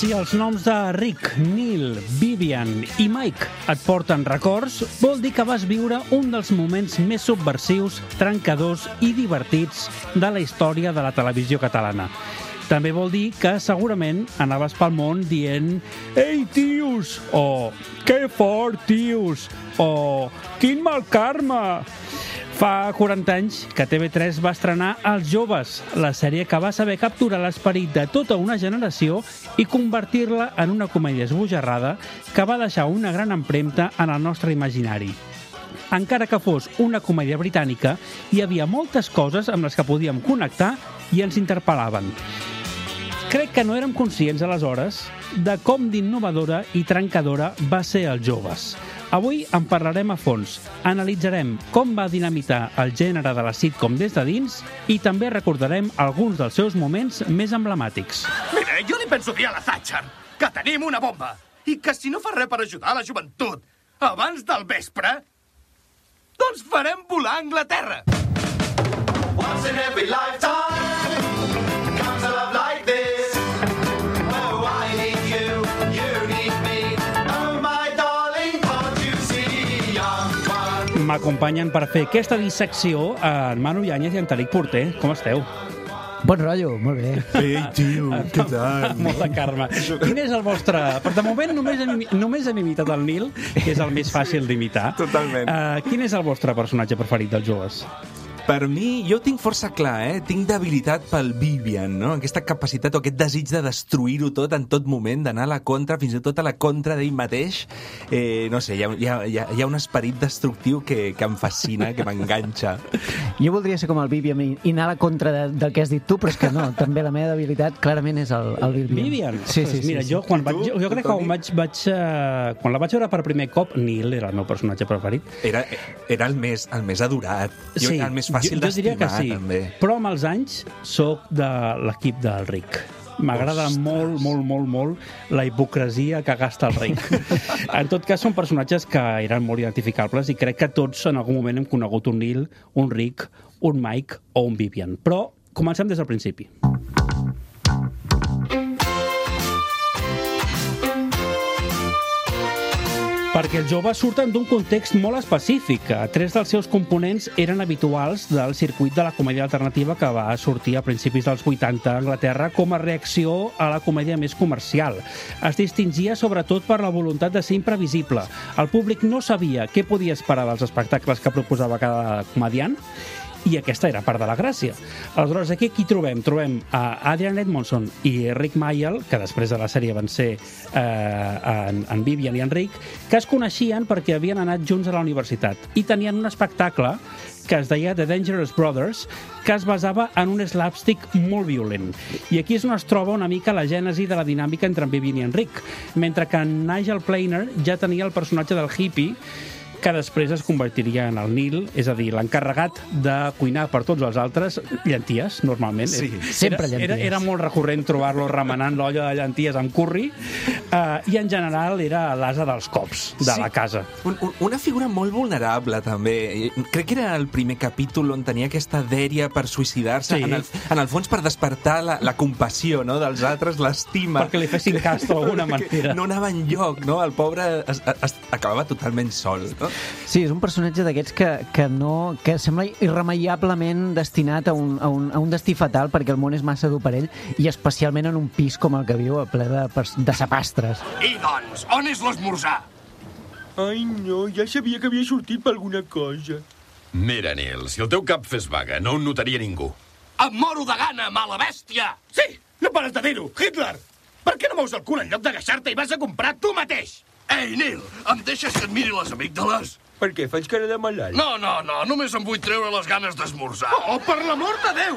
Si els noms de Rick, Neil, Vivian i Mike et porten records, vol dir que vas viure un dels moments més subversius, trencadors i divertits de la història de la televisió catalana. També vol dir que segurament anaves pel món dient «Ei, tios!» o «Que fort, tios!» o «Quin mal karma!» Fa 40 anys que TV3 va estrenar Els Joves, la sèrie que va saber capturar l'esperit de tota una generació i convertir-la en una comèdia esbojarrada que va deixar una gran empremta en el nostre imaginari. Encara que fos una comèdia britànica, hi havia moltes coses amb les que podíem connectar i ens interpel·laven. Crec que no érem conscients aleshores de com d'innovadora i trencadora va ser Els Joves. Avui en parlarem a fons, analitzarem com va dinamitar el gènere de la sitcom des de dins i també recordarem alguns dels seus moments més emblemàtics. Mira, jo li penso dir a la Thatcher que tenim una bomba i que si no fa res per ajudar la joventut abans del vespre, doncs farem volar Anglaterra. Once in every lifetime comes a love like this. Oh, I need you, you need me. Oh, my darling, can't you see I'm one? M'acompanyen per fer aquesta dissecció en Manu Yáñez i en Tariq Porter. Com esteu? Bon rotllo, molt bé. Ei, tio, què tal? Molt de karma. Quin és el vostre... Per de moment només hem imitat el Nil, que és el més fàcil d'imitar. Totalment. Quin és el vostre personatge preferit dels Joves? Per mi, jo tinc força clar, tinc debilitat pel Vivian, no? Aquesta capacitat o aquest desig de destruir-ho tot en tot moment, d'anar a la contra, fins i tot a la contra d'ell mateix. No sé, hi ha un esperit destructiu que em fascina, que m'enganxa. Jo voldria ser com el Vivian i anar a la contra del que has dit tu, però és que no, també la meva debilitat clarament és el Vivian. Vivian? Sí. Mira, jo crec que quan la vaig veure per primer cop, Neil era el meu personatge preferit. Era el més adorat. Sí, el més fàcil d'estimar, sí. també. Però amb els anys soc de l'equip del Rick. M'agrada molt la hipocresia que gasta el Rick. En tot cas, són personatges que eren molt identificables i crec que tots en algun moment hem conegut un Neil, un Rick, un Mike o un Vivian. Però comencem des del principi. Perquè els Joves surten d'un context molt específic. 3 dels seus components eren habituals del circuit de la comèdia alternativa que va sortir a principis dels 80 a Anglaterra com a reacció a la comèdia més comercial. Es distingia sobretot per la voluntat de ser imprevisible. El públic no sabia què podia esperar dels espectacles que proposava cada comediant, i aquesta era part de la gràcia. Aleshores, aquí qui trobem? Trobem a Adrian Edmondson i Rick Mayall, que després de la sèrie van ser en Vivian i en Rick, que es coneixien perquè havien anat junts a la universitat i tenien un espectacle que es deia The Dangerous Brothers, que es basava en un slapstick molt violent. I aquí és on es troba una mica la gènesi de la dinàmica entre en Vivian i en Rick, mentre que en Nigel Planer ja tenia el personatge del hippie, que després es convertiria en el Neil, és a dir, l'encarregat de cuinar per tots els altres, llenties, normalment. Sí, sempre llenties. Era molt recurrent trobar-lo remenant l'olla de llenties amb curri, i en general era l'ase dels cops de la casa. Una figura molt vulnerable, també. Crec que era el primer capítol on tenia aquesta dèria per suïcidar-se, Sí. en el fons per despertar la compassió, no?, dels altres, l'estima. Perquè li fessin cas d'alguna manera. No anava enlloc, no? El pobre acabava totalment sol, no? Sí, és un personatge d'aquests que sembla irremeiablement destinat a un destí fatal perquè el món és massa dur per ell i especialment en un pis com el que viu a ple de sapastres. I doncs, on és l'esmorzar? Ai, no, ja sabia que havia sortit per alguna cosa. Mira, Neil, si el teu cap fes vaga, no ho notaria ningú. Em moro de gana, mala bèstia! Sí, no pares de dir-ho, Hitler! Per què no mous el cul en lloc d'agafar-te i vas a comprar tu mateix? Ei, Neil, em deixes que et miri les amígdales? Per què faig cara de malalt? No, només em vull treure les ganes d'esmorzar. Oh, per l'amor de Déu!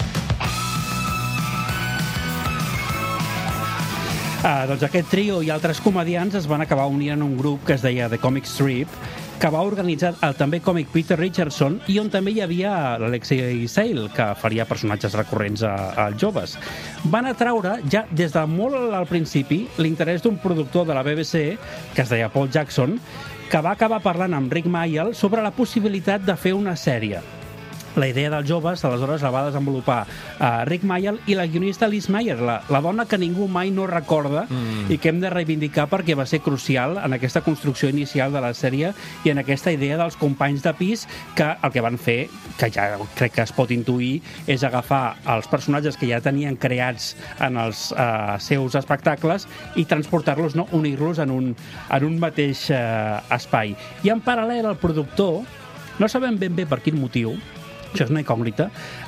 Doncs aquest trio i altres comediants es van acabar unint en un grup que es deia The Comic Strip, que va organitzar el també còmic Peter Richardson i on també hi havia l'Alexei Sayle, que faria personatges recurrents als Joves. Van atraure ja des de molt al principi l'interès d'un productor de la BBC, que es deia Paul Jackson, que va acabar parlant amb Rick Mayall sobre la possibilitat de fer una sèrie. La idea dels joves, aleshores, la va desenvolupar Rick Mayall i la guionista Liz Meyer, la dona que ningú mai no recorda i que hem de reivindicar perquè va ser crucial en aquesta construcció inicial de la sèrie i en aquesta idea dels companys de pis que el que van fer, que ja crec que es pot intuir, és agafar els personatges que ja tenien creats en els seus espectacles i transportar-los, no? Unir-los en un mateix espai. I en paral·lel el productor, no sabem ben bé per quin motiu, això és una incògnita,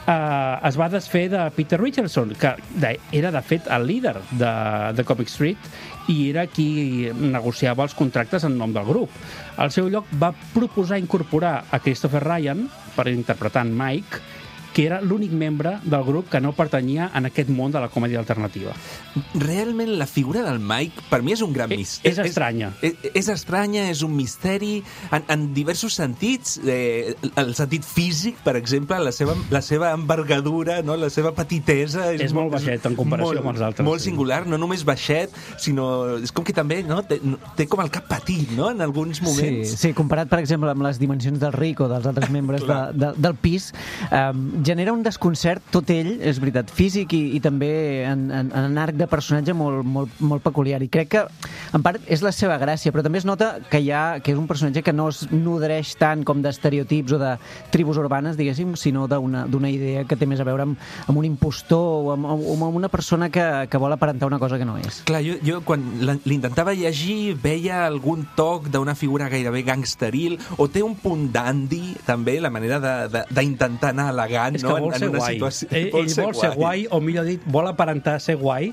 es va desfer de Peter Richardson, que era, de fet, el líder de Comic Street i era qui negociava els contractes en nom del grup. Al seu lloc va proposar incorporar a Christopher Ryan per interpretar en Mike, que era l'únic membre del grup que no pertanyia en aquest món de la comèdia alternativa. Realment, la figura del Mike, per mi és un gran misteri. És estranya. És estranya, és un misteri en diversos sentits. El sentit físic, per exemple, la seva envergadura, no? La seva petitesa... És molt baixet en comparació amb els altres. Molt singular, no només baixet, sinó... És com que també, no? Té com el cap petit, no?, en alguns moments. Sí, comparat, per exemple, amb les dimensions del Rick o dels altres membres del pis, genera un desconcert, tot ell, és veritat, físic i també en arc de personatge molt peculiar. I crec que, en part, és la seva gràcia, però també es nota que és un personatge que no es nodreix tant com d'estereotips o de tribus urbanes, diguéssim, sinó d'una idea que té més a veure amb un impostor o amb una persona que vol aparentar una cosa que no és. Clar, jo quan l'intentava llegir veia algun toc d'una figura gairebé gangsteril, o té un punt dandy, també, la manera d'intentar anar elegant. És que vol ser guai. Ell vol ser guai, o millor dit, vol aparentar ser guai,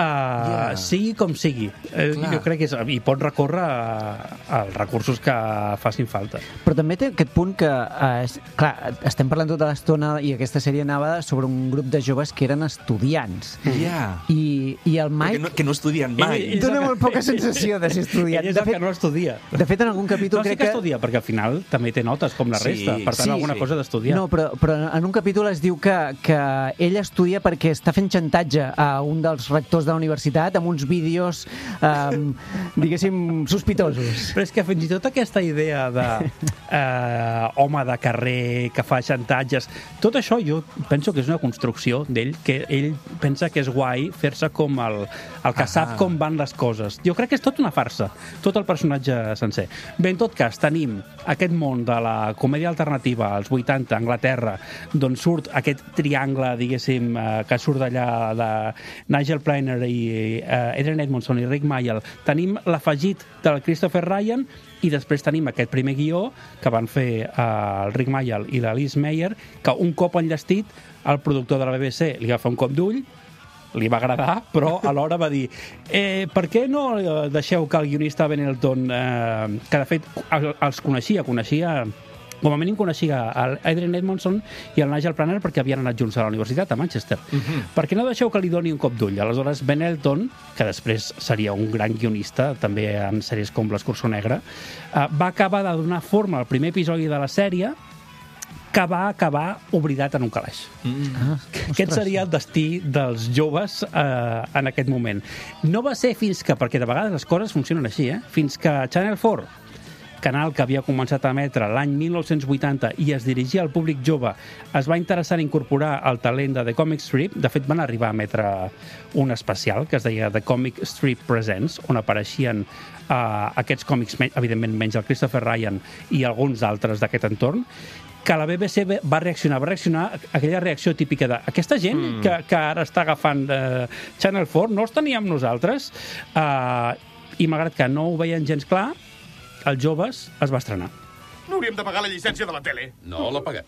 sigui com sigui. Jo crec que i pot recórrer als recursos que facin falta. Però també té aquest punt que, clar, estem parlant tota l'estona i aquesta sèrie anava sobre un grup de joves que eren estudiants. I el Mike... Que no estudien mai. Dóna molt poca sensació de ser estudiant. Ell és el que no estudia. De fet, en algun capítol crec que... No, sí que estudia, perquè al final també té notes, com la resta. Per tant, alguna cosa d'estudiar. No, però en un capítol es diu que ell estudia perquè està fent xantatge a un dels rectors de la universitat amb uns vídeos, diguéssim, sospitosos. Però és que fins i tot aquesta idea de home de carrer que fa xantatges, tot això jo penso que és una construcció d'ell, que ell pensa que és guai fer-se com el que sap com van les coses. Jo crec que és tot una farsa, tot el personatge sencer. Bé, en tot cas, tenim aquest món de la comèdia alternativa als 80 a Anglaterra, d'on surt aquest triangle, diguéssim, que surt d'allà de Nigel Planer i Adrian Edmondson i Rick Mayall. Tenim l'afegit del Christopher Ryan i després tenim aquest primer guió que van fer el Rick Mayall i la Liz Meyer, que un cop enllestit el productor de la BBC li va fer un cop d'ull, li va agradar, però alhora va dir per què no deixeu que el guionista Ben Elton, que de fet els coneixia com a mínim coneixia Adrian Edmondson i el Nigel Planer perquè havien anat junts a la universitat a Manchester. Per què no deixeu que li doni un cop d'ull? Aleshores, Ben Elton, que després seria un gran guionista, també en sèries com L'Escurçó Negre, va acabar de donar forma al primer episodi de la sèrie, que va acabar oblidat en un calaix. Aquest seria el destí dels joves en aquest moment. No va ser fins que, perquè de vegades les coses funcionen així, fins que Channel 4, canal que havia començat a emetre l'any 1980 i es dirigia al públic jove, es va interessar en incorporar el talent de The Comic Strip. De fet, van arribar a emetre un especial que es deia The Comic Strip Presents, on apareixien aquests còmics, evidentment menys el Christopher Ryan i alguns altres d'aquest entorn, que la BBC va reaccionar aquella reacció típica de aquesta gent que ara està agafant Channel 4, no els teníem nosaltres, i malgrat que no ho veien gens clar, els joves es va estrenar. No hauríem de pagar la llicència de la tele. No la paguem.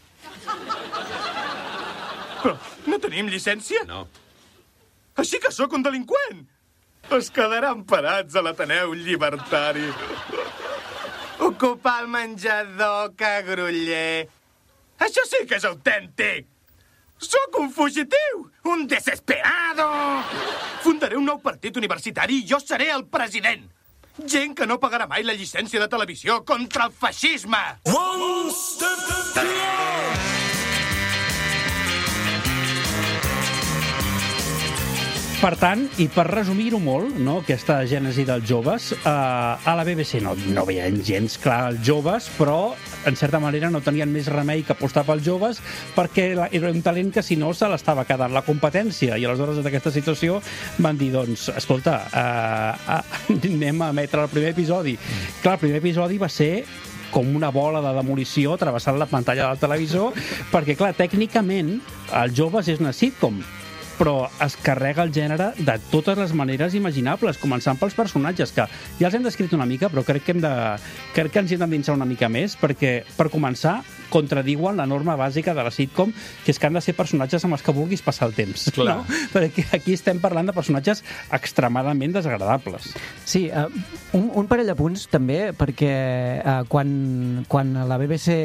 Però no tenim llicència? No. Així que sóc un delinqüent. Es quedaran parats a l'Ateneu Llibertari. Ocupar el menjador, que groller. Això sí que és autèntic. Sóc un fugitiu, un desesperado. Fundaré un nou partit universitari i jo seré el president. Gent que no pagarà mai la llicència de televisió contra el feixisme. One step beyond. Per tant, i per resumir-ho molt, no, aquesta gènesi dels joves, a la BBC no veien gens clar els joves, però en certa manera no tenien més remei que apostar pels joves perquè era un talent que si no se l'estava quedant la competència, i aleshores d'aquesta situació van dir, doncs, escolta, anem a emetre el primer episodi. Clar, el primer episodi va ser com una bola de demolició travessant la pantalla del televisor, perquè, clar, tècnicament, els joves és una sitcom, però es carrega el gènere de totes les maneres imaginables, començant pels personatges, que ja els hem descrit una mica, però crec que ens hi hem d'endinsar una mica més, perquè, per començar, contradiuen la norma bàsica de la sitcom, que és que han de ser personatges amb els que vulguis passar el temps. Clar. No? Perquè aquí estem parlant de personatges extremadament desagradables. Sí, un parell de punts també, perquè quan la BBC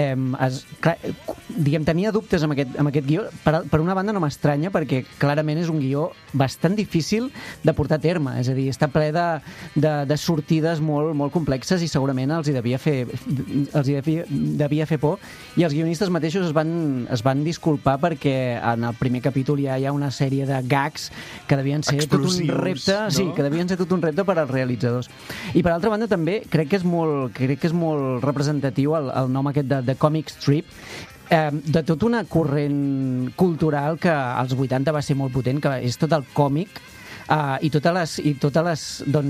tenia dubtes amb aquest guió, per una banda no m'estranya, perquè clarament és un guió bastant difícil de portar a terme, és a dir, està ple de sortides molt, molt complexes, i segurament els hi devia fer por, i els guionistes mateixos es van disculpar perquè en el primer capítol ja hi ha una sèrie de gags que devien ser tot un repte, no? Sí, que devien ser tot un repte per als realitzadors. I per altra banda també crec que és molt representatiu el nom aquest de comic strip, de tota una corrent cultural que als 80 va ser molt potent, que és tot el còmic, i totes les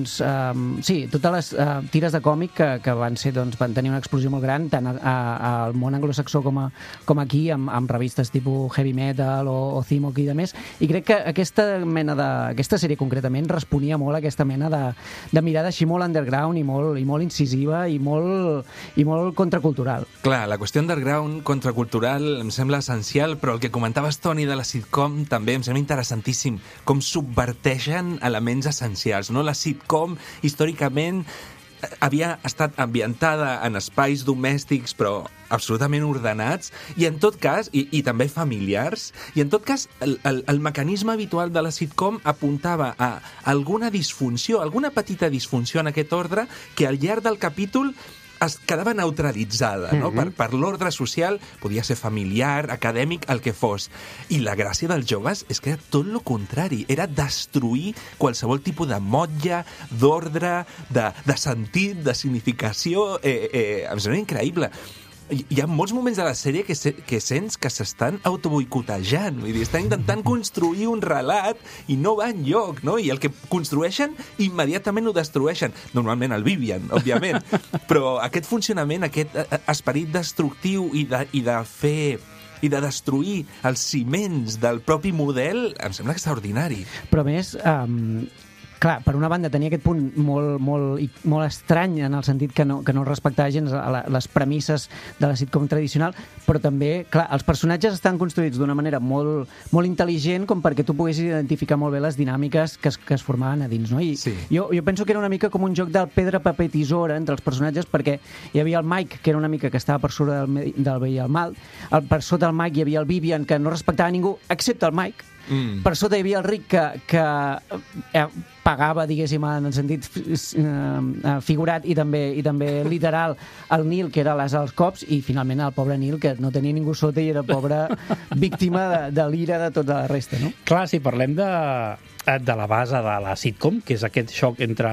tires de còmic que van tenir una explosió molt gran tant al món anglosaxó com aquí, amb revistes tipus Heavy Metal o Cimoc i demés, i crec que aquesta sèrie concretament responia molt a aquesta mena de mirada així molt underground i molt incisiva i molt contracultural. Clar, la qüestió underground, contracultural, em sembla essencial, però el que comentaves, Toni, de la sitcom també em sembla interessantíssim, com subverteixen elements essencials, no? La sitcom, històricament, havia estat ambientada en espais domèstics, però absolutament ordenats, i en tot cas, i també familiars, i en tot cas, el mecanisme habitual de la sitcom apuntava a alguna disfunció, alguna petita disfunció en aquest ordre, que al llarg del capítol es quedava neutralitzada, no? Per l'ordre social, podia ser familiar, acadèmic, el que fos. I la gràcia dels joves és que era tot el contrari, era destruir qualsevol tipus de motlla, d'ordre, de sentit, de significació. Em sembla increïble. Hi ha molts moments de la sèrie que sents que s'estan autoboicotejant, vull dir, estan intentant construir un relat i no va enlloc, no? I el que construeixen immediatament ho destrueixen. Normalment el Vivian, òbviament, però aquest funcionament, aquest esperit destructiu i de fer i de destruir els ciments del propi model, em sembla extraordinari. Però a més, clar, per una banda tenia aquest punt molt estrany en el sentit que no respectava gens les premisses de la sitcom tradicional, però també, clar, els personatges estan construïts d'una manera molt intel·ligent com perquè tu poguessis identificar molt bé les dinàmiques que es formaven a dins, no? I sí. Jo penso que era una mica com un joc del pedra, paper, tisora entre els personatges, perquè hi havia el Mike, que era una mica que estava per sobre del bé i el mal, per sota el Mike hi havia el Vivian, que no respectava ningú, excepte el Mike. Per sota hi havia el Rick que pagava, diguéssim, en el sentit figurat i també literal, el Neil, que era l'as als cops, i finalment el pobre Neil, que no tenia ningú sota i era pobre víctima de l'ira de tota la resta, no? Clar, si parlem de la base de la sitcom, que és aquest xoc entre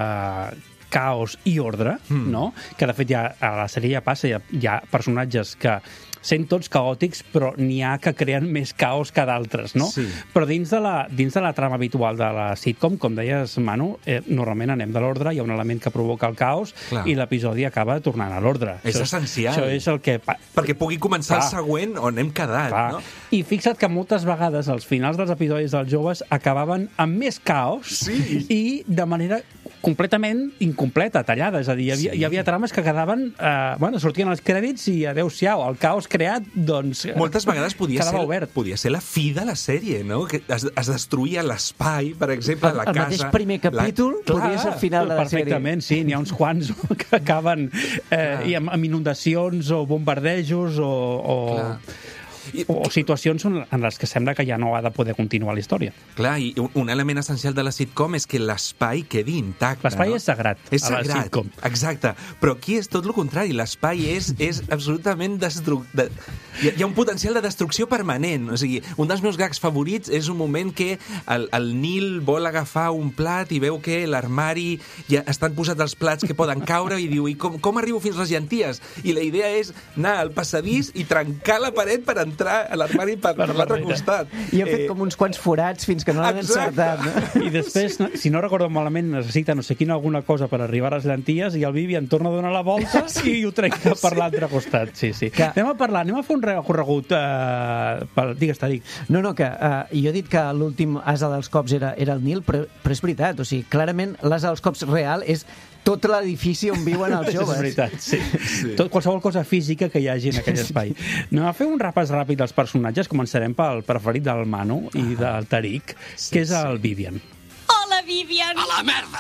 caos i ordre, no? Que de fet ja a la sèrie ja passa, hi ha personatges que sent tots caòtics, però n'hi ha que creen més caos que d'altres, no? Sí. Però dins de la trama habitual de la sitcom, com deies, Manu, normalment anem de l'ordre, hi ha un element que provoca el caos, clar, i l'episodi acaba tornant a l'ordre. És essencial. Això és el que... Perquè pugui començar el següent on hem quedat, no? I fixa't que moltes vegades els finals dels episodis dels joves acabaven amb més caos, sí, i de manera completament incompleta, tallada. És a dir, hi havia trames que quedaven... sortien els crèdits i adeu-siau, el caos creat, doncs... Moltes vegades podia ser la fi de la sèrie, no? Que es destruïa l'espai, per exemple, la casa... El mateix primer capítol podria ser el final de la sèrie. Perfectament, sí. N'hi ha uns quants que acaben amb inundacions o bombardejos o O situacions en les que sembla que ja no ha de poder continuar la història. Clar, i un element essencial de la sitcom és que l'espai quedi intacte. L'espai no? és sagrat És a la sagrat, sitcom. exacte. Però aquí és tot el contrari. L'espai és absolutament hi ha un potencial de destrucció permanent. O sigui, un dels meus gags favorits és un moment que el Neil vol agafar un plat i veu que l'armari ja estan posats els plats que poden caure i diu, i com arribo fins les llenties? I la idea és anar al passadís i trencar la paret per entrar a l'armari per l'altre costat. I ha fet com uns quants forats fins que no l'han encertat. No? I després, si no recordo malament, necessita no sé quina alguna cosa per arribar a les llenties i el Vivian torna a donar la volta i ho trenca per l'altre costat. Sí. Anem a fer un recorregut. Digues, Tariq. No, que jo he dit que l'últim ase dels cops era el Nil, però és veritat. O sigui, clarament l'ase dels cops real és tot l'edifici on viuen els joves. És veritat, sí. Qualsevol cosa física que hi hagi en aquell espai. Anem a fer un repàs ràpid dels personatges. Començarem pel preferit del Manu i del Tariq, que és el Vivian. Hola, Vivian! A la merda!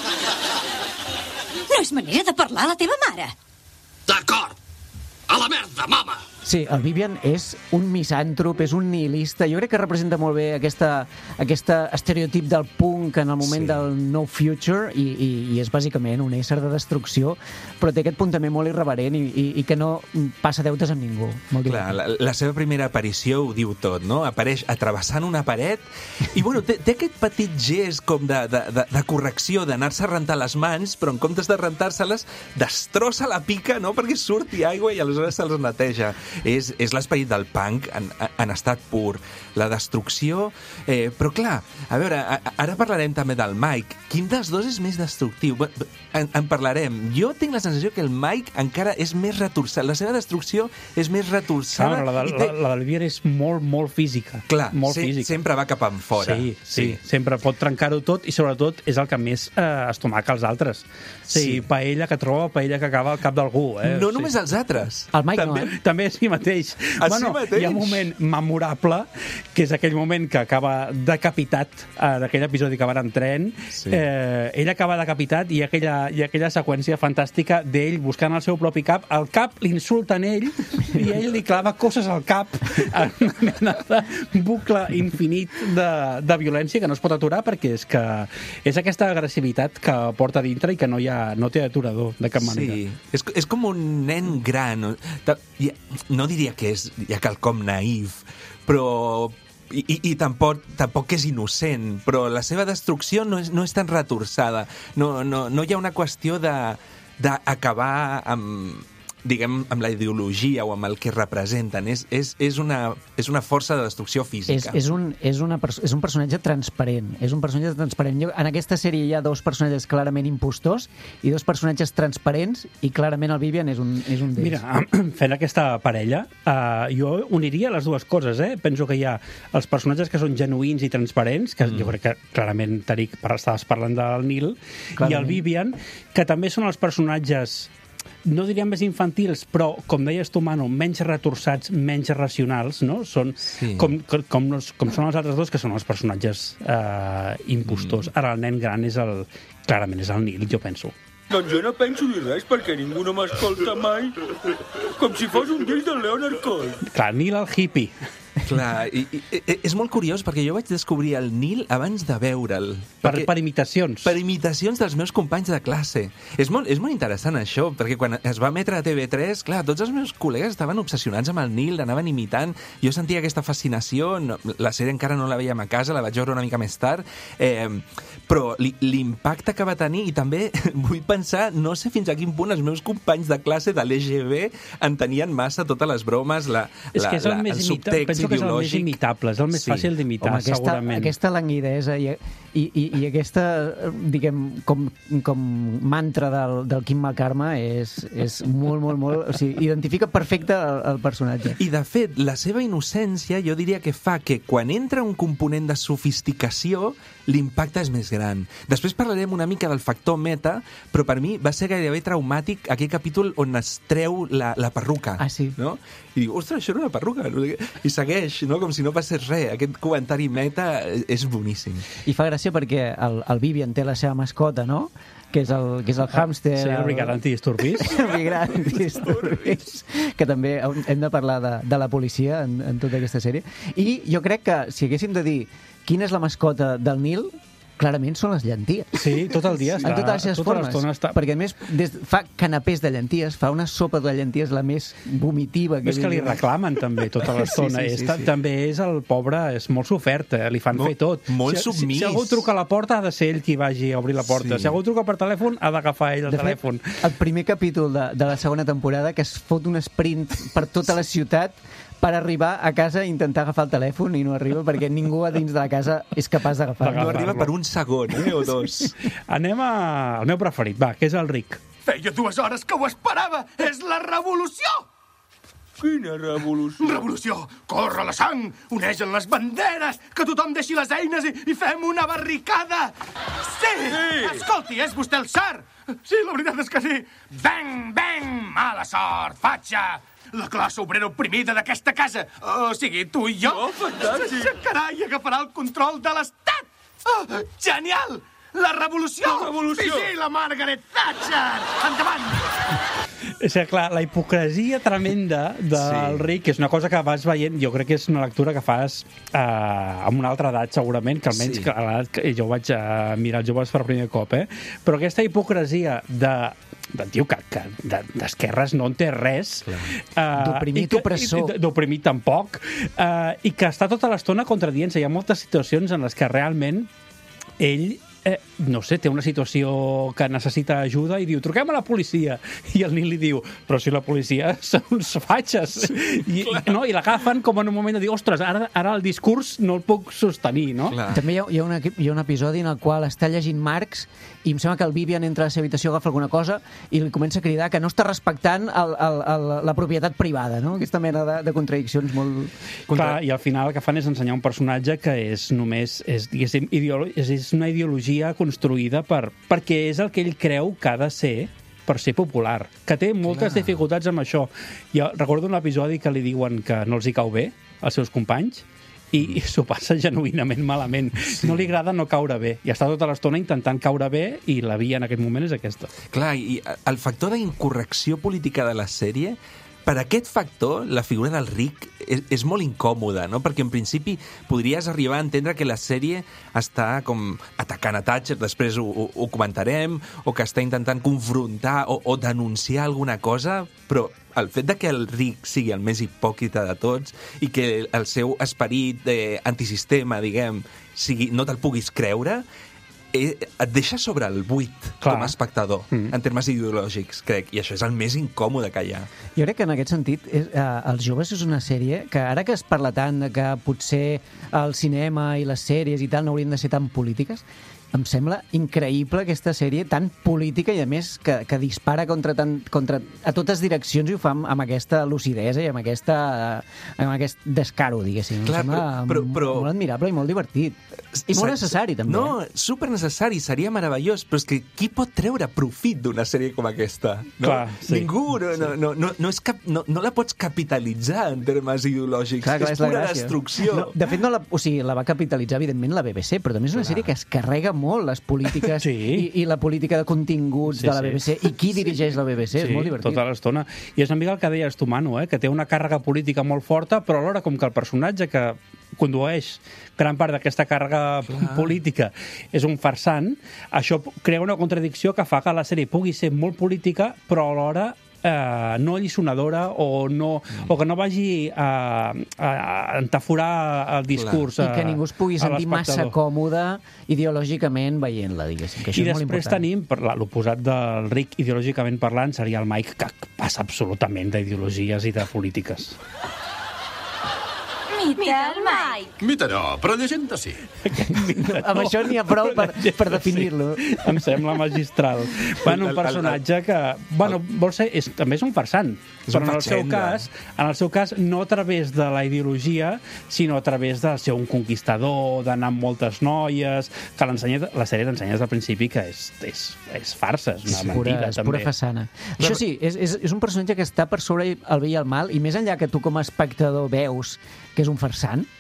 No és manera de parlar a la teva mare. D'acord! A la merda, mama! Sí, el Vivian és un misàntrop, és un nihilista. Jo crec que representa molt bé aquest estereotip del punk en el moment del no future i és bàsicament un ésser de destrucció, però té aquest punt també molt irreverent i que no passa deutes amb ningú. Molt clar, la seva primera aparició ho diu tot, no? Apareix atrevessant una paret i, bueno, té aquest petit gest com de correcció, d'anar-se a rentar les mans, però en comptes de rentar-se-les, destrossa la pica, no?, perquè surti aigua i aleshores se'ls neteja. És l'esperit del punk en estat pur, la destrucció, però clar, a veure, ara parlarem també del Mike. Quin dels dos és més destructiu? En parlarem. Jo tinc la sensació que el Mike encara és més retorçat, la seva destrucció és més retorçada. La del Vivian és molt física. Clar, física. Sempre va cap enfora. Sí, sempre pot trencar-ho tot i sobretot és el que més estomaca els altres. Sí, paella que troba, paella que acaba al cap d'algú. No només els altres. El Mike no, també és si mateix. Hi ha un moment memorable, que és aquell moment que acaba decapitat, d'aquell episodi que van en tren. Ell acaba decapitat i aquella seqüència fantàstica d'ell buscant el seu propi cap. El cap l'insulten ell i ell li clava coses al cap en una mena de bucle infinit de violència que no es pot aturar perquè és aquesta agressivitat que porta dintre i que no té aturador de cap manera. Sí, és com un nen gran. No diria que és ja quelcom naïf, però i tampoc és innocent, però la seva destrucció no és tan retorçada. No hi ha una qüestió d'acabar amb la ideologia o amb el que representen. És una força de destrucció física. És un personatge transparent. En aquesta sèrie hi ha dos personatges clarament impostors i dos personatges transparents i clarament el Vivian és un d'ells. Mira, fent aquesta parella, jo uniria les dues coses. Penso que hi ha els personatges que són genuïns i transparents, que jo crec que clarament, Tariq, estaves parlant del Nil, i el Vivian, que també són els personatges no diríem més infantils, però, com deies tu, Manu, menys retorçats, menys racionals, no? Són com són els altres dos, que són els personatges impostors. Ara el nen gran clarament és el Nil, jo penso. Doncs jo no penso dir res perquè ningú no m'escolta mai, com si fos un disc del Leonard Cohen. Clar, Nil el hippie. Clar, i és molt curiós perquè jo vaig descobrir el Nil abans de veure'l. Per imitacions. Per imitacions dels meus companys de classe. És molt interessant això, perquè quan es va emetre a TV3, clar, tots els meus col·legues estaven obsessionats amb el Nil, l'anaven imitant, jo sentia aquesta fascinació, la sèrie encara no la veiem a casa, la vaig veure una mica més tard, però l'impacte que va tenir, i també vull pensar, no sé fins a quin punt els meus companys de classe de l'EGB entenien massa totes les bromes, el subtext que és el més imitable, és el més fàcil d'imitar, segurament. Aquesta languidesa i aquesta, diguem, com mantra del Kim McCarma és molt... O sigui, identifica perfecte el personatge. I, de fet, la seva innocència jo diria que fa que quan entra un component de sofisticació, l'impacte és més gran. Després parlarem una mica del factor meta, però per mi va ser gairebé traumàtic aquell capítol on es treu la perruca. Ah, sí? No? I diu, ostres, això era una perruca. I segueix, no? Com si no passés res. Aquest comentari meta és boníssim. I fa gràcia gràcia perquè el Vivian té la seva mascota, no?, que és el hàmster... Sí, el Brigada Antidisturbis. El Brigada Antidisturbis, que també hem de parlar de la policia en tota aquesta sèrie. I jo crec que si haguéssim de dir quina és la mascota del Nil, clarament són les llenties. Sí, tot el dia està... En totes les seves formes. Està... Perquè, a més, fa canapés de llenties, fa una sopa de llenties la més vomitiva que... És que li reclamen també tota l'estona. Sí. També és el pobre, és molt sofert, li fan fer tot. Molt submís. Si algú truca a la porta, ha de ser ell qui vagi a obrir la porta. Sí. Si algú truca per telèfon, ha d'agafar ell el telèfon. El primer capítol de la segona temporada, que es fot un sprint per tota la ciutat per arribar a casa i intentar agafar el telèfon i no arriba perquè ningú a dins de la casa és capaç d'agafar-lo. No arriba per un segon, o dos. Anem al meu preferit, va, que és el Rick. Feia 2 hores que ho esperava! És la revolució! Quina revolució? Revolució! Corre la sang! Onegen les banderes! Que tothom deixi les eines i fem una barricada! Sí! Escolti, és vostè el tsar! Sí, la veritat és que sí! Bang, bang! Mala sort, fatxa! La classe obrera oprimida d'aquesta casa! O sigui, tu i jo... Oh, fantàstic! S'aixecarà i agafarà el control de l'Estat! Oh, genial! La revolució! La revolució! Sí, la Margaret Thatcher! Endavant! És que, clar, la hipocresia tremenda del Rick és una cosa que vas veient, jo crec que és una lectura que fas amb una altra edat, segurament, que almenys que a l'edat que jo vaig mirar els joves per primer cop, però aquesta hipocresia del tio que d'esquerres no en té res, d'oprimit opressor, d'oprimit tampoc, i que està tota l'estona contradient-se. Hi ha moltes situacions en les que realment ell no sé, té una situació que necessita ajuda i diu, truquem a la policia. I el Nil li diu, però si la policia són uns fatxes. I l'agafen com en un moment de dir, ostres, ara el discurs no el puc sostenir, no? Clar. També hi ha un episodi en el qual està llegint Marx i em sembla que el Vivian entra a la seva habitació, agafa alguna cosa i li comença a cridar que no està respectant la propietat privada, no? Aquesta mena de contradiccions molt... Clar, i al final el que fan és ensenyar un personatge que és només, diguéssim, és una ideologia construïda perquè és el que ell creu que ha de ser per ser popular, que té moltes dificultats amb això. Jo recordo un episodi que li diuen que no els hi cau bé als seus companys i s'ho passa genuïnament malament. No li agrada no caure bé. I està tota l'estona intentant caure bé i la via en aquest moment és aquesta. Clar, i el factor d'incorrecció política de la sèrie, per aquest factor, la figura del Rick és molt incòmoda, no? Perquè en principi podries arribar a entendre que la sèrie està com atacant a Thatcher, després ho comentarem, o que està intentant confrontar o denunciar alguna cosa, però el fet de que el Rick sigui el més hipòcrita de tots i que el seu esperit antisistema, diguem, no te'l puguis creure, et deixa sobre el buit com a espectador, en termes ideològics, crec, i això és el més incòmode que hi ha. Jo crec que en aquest sentit Els joves és una sèrie que ara que es parla tant de que potser el cinema i les sèries i tal no haurien de ser tan polítiques, em sembla increïble aquesta sèrie tan política i a més que dispara contra a totes direccions i ho fa amb aquesta lucidesa i amb aquest descaro, diguéssim. Clar, em sembla molt admirable i molt divertit. I molt necessari, també. No, supernecessari, seria meravellós, però és que qui pot treure profit d'una sèrie com aquesta? No? Clar, sí. Ningú, no la pots capitalitzar en termes ideològics. Clar, és pura destrucció. No, de fet, la va capitalitzar, evidentment, la BBC, però també és una sèrie que es carrega molt les polítiques i la política de continguts de la BBC i qui dirigeix la BBC, és molt divertit. Tota l'estona. I és una mica el que deies tu, Manu, que té una càrrega política molt forta, però alhora com que el personatge que condueix gran part d'aquesta càrrega política és un farsant, això crea una contradicció que fa que la sèrie pugui ser molt política, però alhora no alliçonadora o que no vagi a entaforar el discurs. I que ningú es pugui sentir massa còmode ideològicament veient-la, diguéssim, que això és molt important. I després tenim, l'oposat del Rick ideològicament parlant seria el Mike, que passa absolutament d'ideologies i de polítiques. Mita el Mike. Mita no, però llegenda sí. Amb això n'hi ha prou per definir-lo. Em sembla magistral. Un personatge que, vol ser, també és un farsant, però en el seu cas no a través de la ideologia, sinó a través de ser un conquistador, d'anar amb moltes noies, que la sèrie t'ensenya des del principi que és farsa, és una mentida. És pura façana. Això sí, és un personatge que està per sobre el bé i el mal, i més enllà que tu com a espectador veus que és un farsant,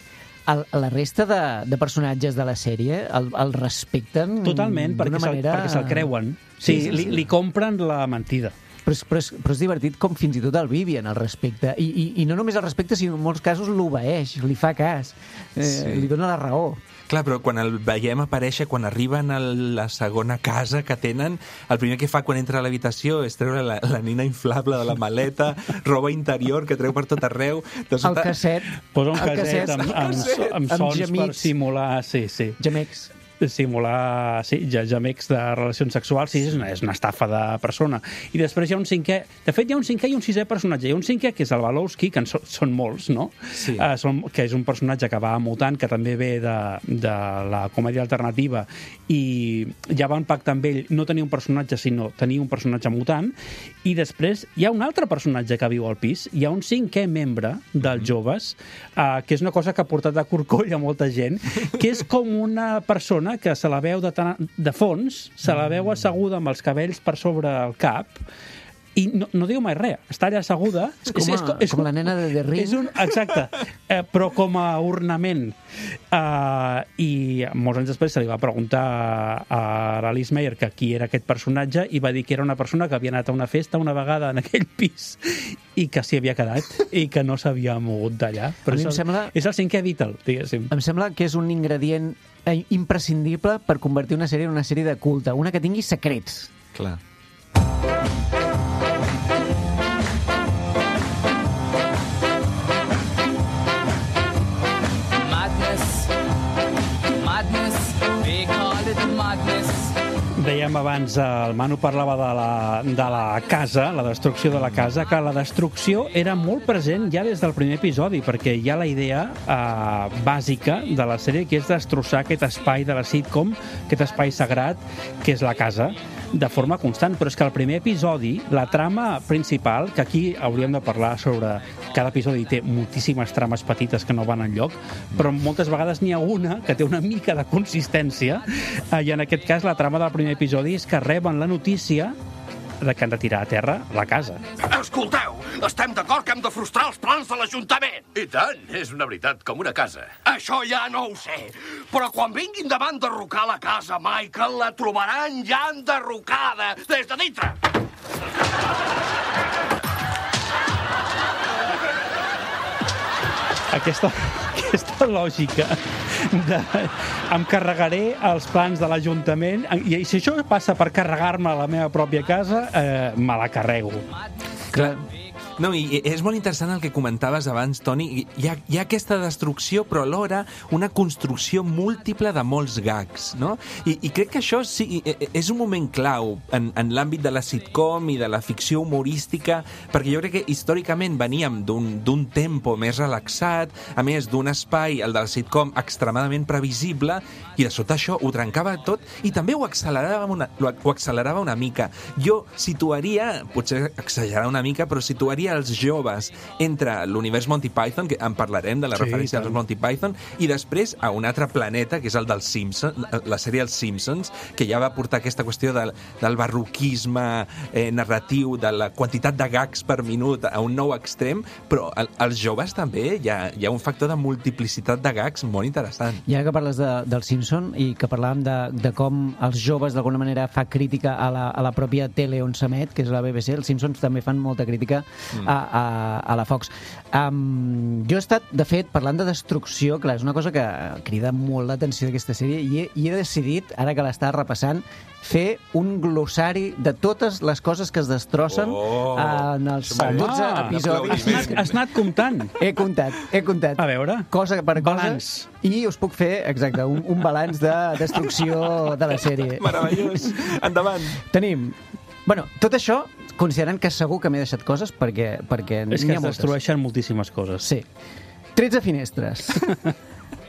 la resta de personatges de la sèrie el respecten Totalment, d'una manera... perquè se'l creuen. Sí, li compren la mentida. Però és divertit com fins i tot el Vivian el respecte. I no només el respecte, sinó en molts casos l'obeeix, li fa cas, li dona la raó. Clar, però quan el veiem aparèixer, quan arriben a la segona casa que tenen, el primer que fa quan entra a l'habitació és treure la nina inflable de la maleta, roba interior que treu per tot arreu... El casset. Posa un casset amb sons per simular... Sí. Gemecs. Simular, gemecs de relacions sexuals, és una estafa de persona. I després hi ha un cinquè... De fet, hi ha un cinquè i un sisè personatge. Hi ha un cinquè, que és el Valowski, que són molts, no? Sí. Que és un personatge que va mutant, que també ve de la comèdia alternativa, i ja van pactar amb ell no tenir un personatge, sinó tenir un personatge mutant. I després hi ha un altre personatge que viu al pis. Hi ha un cinquè membre dels joves, que és una cosa que ha portat a corcoll a molta gent, que és com una persona que se la veu de fons, se la veu asseguda amb els cabells per sobre el cap, i no diu mai res, està allà asseguda. És com la nena de The Ring. Exacte, però com a ornament. I molts anys després se li va preguntar a l'Alice Meyer que qui era aquest personatge, i va dir que era una persona que havia anat a una festa una vegada en aquell pis i que s'hi havia quedat i que no s'havia mogut d'allà. Però és el cinquè Beatle, diguéssim. Em sembla que és un ingredient imprescindible per convertir una sèrie en una sèrie de culte, una que tingui secrets. Clar. Dèiem abans, el Manu parlava de la casa, la destrucció de la casa, que la destrucció era molt present ja des del primer episodi, perquè hi ha la idea bàsica de la sèrie, que és destrossar aquest espai de la sitcom, aquest espai sagrat, que és la casa, de forma constant. Però és que el primer episodi, la trama principal, que aquí hauríem de parlar sobre... Cada episodi té moltíssimes trames petites que no van enlloc, però moltes vegades n'hi ha una que té una mica de consistència, i en aquest cas la trama del primer episodi és que reben la notícia de que han de tirar a terra la casa. Escolteu, estem d'acord que hem de frustrar els plans de l'Ajuntament. I tant, és una veritat, com una casa. Això ja no ho sé, però quan vinguin demà a enderrocar la casa, Michael, la trobaran ja enderrocada des de dintre. Aquesta lògica de em carregaré els plans de l'Ajuntament, i si això passa per carregar-me la meva pròpia casa, me la carrego. Clar. No, i és molt interessant el que comentaves abans, Toni. Hi ha aquesta destrucció, però alhora una construcció múltiple de molts gags, no? I crec que això sí, és un moment clau en l'àmbit de la sitcom i de la ficció humorística, perquè jo crec que històricament veníem d'un tempo més relaxat, a més d'un espai, el de la sitcom, extremadament previsible, i de sota això ho trencava tot i també ho accelerava una mica. Jo situaria, potser exagerar una mica, però situaria els joves entre l'univers Monty Python, que en parlarem de la referència als Monty Python, i després a un altre planeta, que és el dels Simpsons, la sèrie Els Simpsons, que ja va portar aquesta qüestió del barroquisme narratiu, de la quantitat de gags per minut a un nou extrem, però als joves també hi ha un factor de multiplicitat de gags molt interessant. Ja que parles del Simpson i que parlàvem de com els joves d'alguna manera fa crítica a la pròpia tele on s'emet, que és la BBC, els Simpsons també fan molta crítica a la Fox. Jo he estat, de fet, parlant de destrucció, clar, és una cosa que crida molt l'atenció d'aquesta sèrie, i he decidit, ara que l'està repassant, fer un glossari de totes les coses que es destrossen en els 12 episodis. Has anat comptant? He comptat. A veure. Cosa per cosa. Balanç. I us puc fer, exacte, un balanç de destrucció de la sèrie. Meravellós. Endavant. Tenim... Bueno, tot això, considerant que segur que m'he deixat coses, perquè és que es destrueixen moltíssimes coses. Sí. 13 finestres.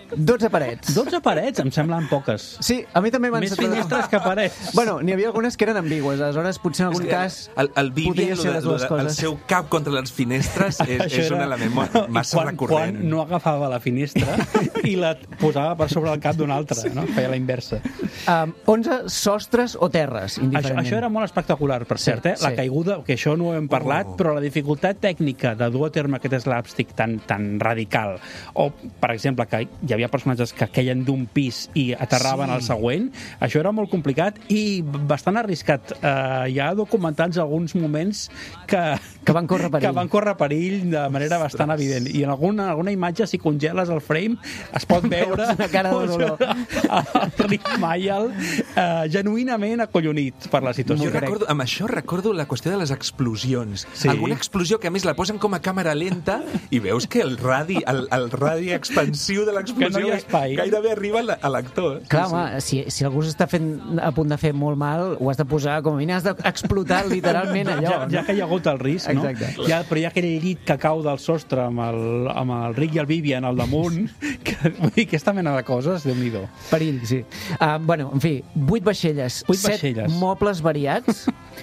12 parets. 12 parets, em semblen poques. Sí, a mi també m'han Més finestres que parets. Bueno, n'hi havia algunes que eren ambigües, aleshores potser en algun cas el Vivi, podria ser les dues el coses. seu cap contra les finestres Això és un era- element massa recurrent. Quan no agafava la finestra i la posava per sobre el cap d'un altre, no? Feia la inversa. 11 sostres o terres, indiferentment. Això era molt espectacular, per cert, eh? La sí. caiguda, que això no ho hem parlat, però la dificultat tècnica de dur a terme aquest slapstick tan radical, o, per exemple, que hi havia personatges que queien d'un pis i aterraven al següent, això era molt complicat i bastant arriscat. Hi ha documentats alguns moments que van córrer perill. que van córrer perill de manera bastant evident. I en alguna imatge, si congeles el frame, es pot veure una cara de dolor. el Rick Mayall genuïnament acollonit per la situació. Amb això recordo la qüestió de les explosions. Sí. Alguna explosió que, a més, la posen com a càmera lenta i veus que el radi expansiu de l'explosió Que no hi ha espai. gairebé arriba a l'actor. Clar, home, si algú s'està a punt de fer molt mal, ho has de posar, com a mínim has d'explotar literalment allò. Ja que hi ha hagut el risc, no? Exacte. Però hi ha aquell llit que cau del sostre amb el Rick i el Vivian al damunt, que, vull dir, aquesta mena de coses, Déu-n'hi-do. Perill, sí. Bueno, en fi, 8 vaixelles, 8 7 vaixelles. mobles variats.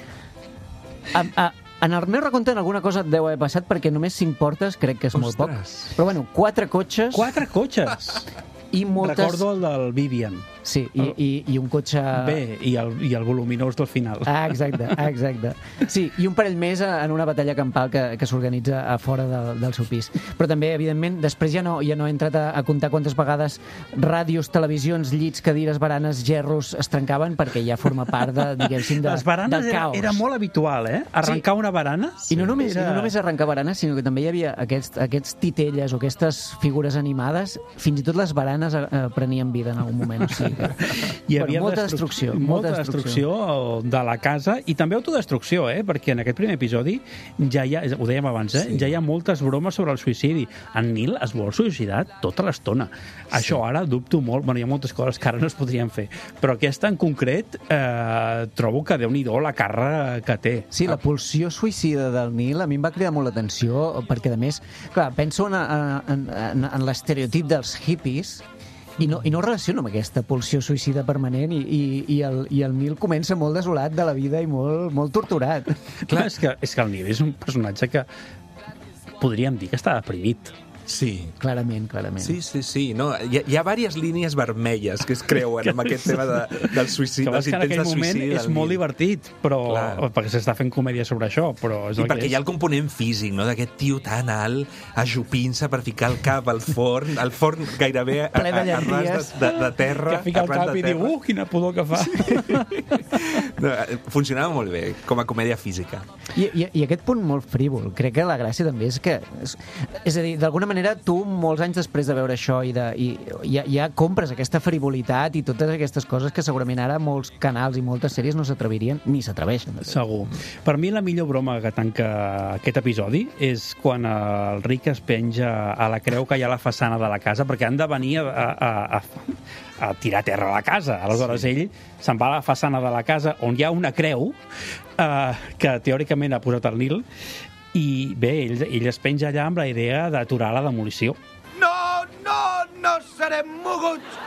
En el meu recompte en alguna cosa et deu haver passat perquè només 5 portes crec que és molt poc. Ostres. Però bueno, 4 cotxes 4 cotxes! i moltes... Recordo el del Vivian. Sí, i un cotxe... Bé, i el voluminós del final. Exacte. Sí, i un parell més en una batalla campal que s'organitza a fora del seu pis. Però també, evidentment, després ja no he entrat a comptar quantes vegades ràdios, televisions, llits, cadires, baranes, gerros es trencaven perquè ja forma part diguéssim, Les baranes del caos. era molt habitual, eh? Arrencar una barana. I no només arrencar baranes, sinó que també hi havia aquests titelles o aquestes figures animades, fins i tot les baranes prenien vida en algun moment. O sigui que... Hi havia molta destrucció. Molta destrucció de la casa i també autodestrucció, perquè en aquest primer episodi ja hi ha, ho dèiem abans, ja hi ha moltes bromes sobre el suïcidi. En Neil es vol suïcidar tota l'estona. Això ara dubto molt. Bueno, hi ha moltes coses que ara no es podrien fer, però aquesta en concret trobo que Déu-n'hi-do la carra que té. Sí, la pulsió suïcida del Neil a mi em va cridar molt l'atenció perquè, a més, clar, penso en l'estereotip dels hippies i no ho relaciono amb aquesta pulsió suïcida permanent i el Neil comença molt desolat de la vida i molt torturat. Clar, és que el Neil és un personatge que podríem dir que està deprimit. Sí. Clarament. Sí. No, hi ha diverses línies vermelles que es creuen amb aquest tema del suïcidi, Que dels en intents de aquell moment suïcidi. és molt divertit, però perquè s'està fent comèdia sobre això, però és I el perquè que hi ha el component físic, no?, d'aquest tio tan alt, ajupint-se per ficar el cap al forn gairebé a Ple de llenties. ras de terra. que fica el a ras cap de i diu, terra. quina pudor que fa. No, funcionava molt bé, com a comèdia física. I aquest punt molt frívol, crec que la gràcia també és que... És a dir, d'alguna manera, tu, molts anys després de veure això ja compres aquesta frivolitat i totes aquestes coses que segurament ara molts canals i moltes sèries no s'atrevirien ni s'atreveixen. Segur. Per mi la millor broma que tanca aquest episodi és quan el Rick es penja a la creu que hi ha a la façana de la casa, perquè han de venir a tirar a terra la casa. Aleshores ell se'n va a la façana de la casa on hi ha una creu que teòricament ha posat el Neil i bé, ell es penja allà amb la idea d'aturar la demolició. No serem moguts!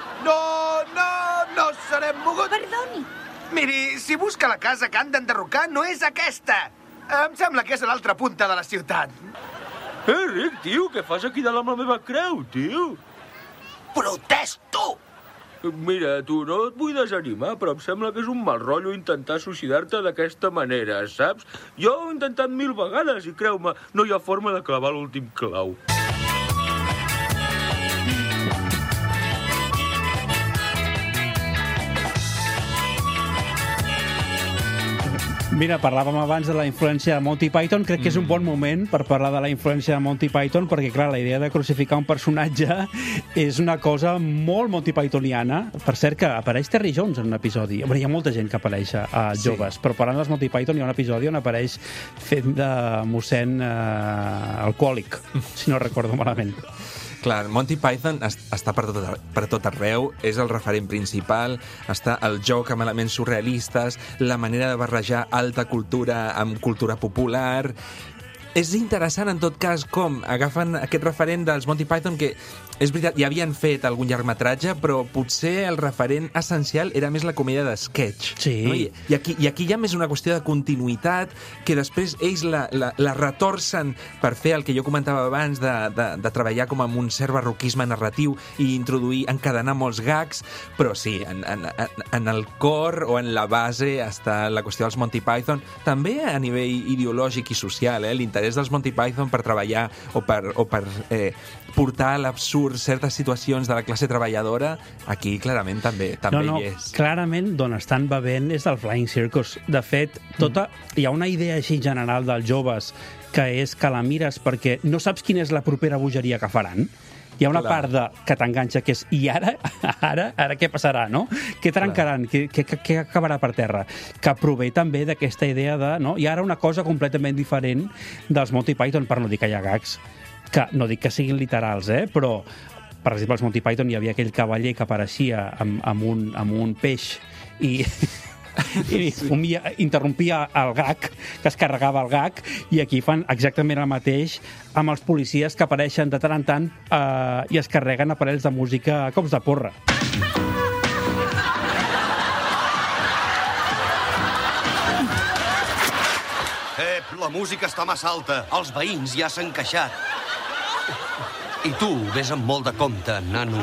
No serem moguts! Perdoni. Miri, si busca la casa que han d'enderrocar, no és aquesta! Em sembla que és a l'altra punta de la ciutat. Rick, tio, què fas aquí dalt amb la meva creu, tio? Protesto! Mira, tu, no et vull desanimar, però em sembla que és un mal rotllo intentar suïcidar-te d'aquesta manera, saps? Jo ho he intentat 1000 vegades i, creu-me, no hi ha forma de clavar l'últim clau. Mira, parlàvem abans de la influència de Monty Python. Crec que és un bon moment per parlar de la influència de Monty Python, perquè, clar, la idea de crucificar un personatge és una cosa molt Monty Pythoniana. Per cert, que apareix Terry Jones en un episodi. Hi ha molta gent que apareix a joves, però parlant dels Monty Python hi ha un episodi on apareix fent de mossèn alcohòlic, si no recordo malament. Clar, Monty Python està per tot arreu, és el referent principal, està el joc amb elements surrealistes, la manera de barrejar alta cultura amb cultura popular... És interessant, en tot cas, com agafen aquest referent dels Monty Python que és veritat, ja havien fet algun llargmetratge, però potser el referent essencial era més la comèdia d'esquetx. Sí. No? I aquí hi ha més una qüestió de continuïtat, que després ells la retorcen per fer el que jo comentava abans, de treballar com amb un cert barroquisme narratiu i introduir, encadenar molts gags, però sí, en el cor o en la base està la qüestió dels Monty Python, també a nivell ideològic i social, l'interès dels Monty Python per treballar o per portar a l'absurd certes situacions de la classe treballadora, aquí clarament també hi és. Clarament d'on estan bevent és del Flying Circus. De fet, hi ha una idea així general dels joves que és que la mires perquè no saps quina és la propera bogeria que faran. Hi ha una part que t'enganxa, que és i ara què passarà, no? Què trencaran? Què acabarà per terra? Que prové també d'aquesta idea de... No? I ara una cosa completament diferent dels Monty Python, per no dir que hi ha gags, que no dic que siguin literals, però, per exemple, als Monty Python hi havia aquell cavaller que apareixia amb un peix i interrompia el gag, que es carregava el gag, i aquí fan exactament el mateix amb els policies que apareixen de tant en tant i es carreguen aparells de música a cops de porra. La música està massa alta. Els veïns ja s'han queixat. I tu vés amb molt de compte, nano.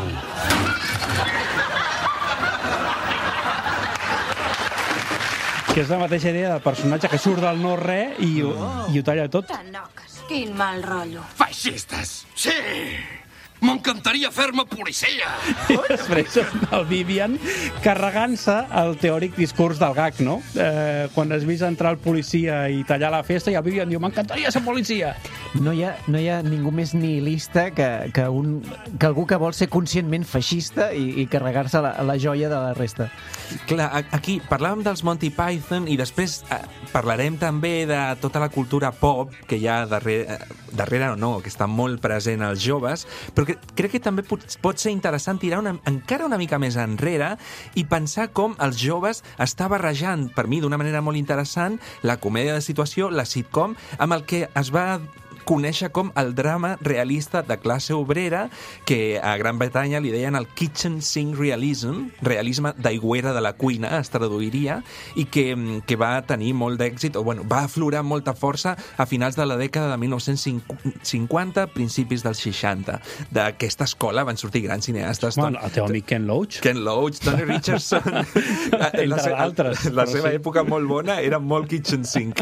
Que és la mateixa idea del personatge que surt del no-res i ho talla tot. Tanoques, quin mal rotllo. Feixistes! Sí! M'encantaria fer-me policia! I després el Vivian carregant-se el teòric discurs del gag, no? Quan has vist entrar el policia i tallar la festa, i el Vivian diu, m'encantaria ser policia! No hi ha ningú més nihilista que algú que vol ser conscientment feixista i carregar-se la joia de la resta. Clar, aquí parlàvem dels Monty Python i després parlarem també de tota la cultura pop que hi ha darrere o no, que està molt present als joves, però crec que també pot ser interessant tirar encara una mica més enrere i pensar com els joves està barrejant, per mi d'una manera molt interessant, la comèdia de situació, la sitcom, amb el que es va conèixer com el drama realista de classe obrera, que a Gran Bretanya li deien el kitchen sink realism, realisme d'aigüera de la cuina, es traduiria, i que va tenir molt d'èxit, o bueno, va aflorar amb molta força a finals de la dècada de 1950, principis dels 60. D'aquesta escola van sortir grans cineastes. Bueno, el teu amic Ken Loach. Ken Loach, Tony Richardson. Entre d'altres. La seva època molt bona era molt kitchen sink.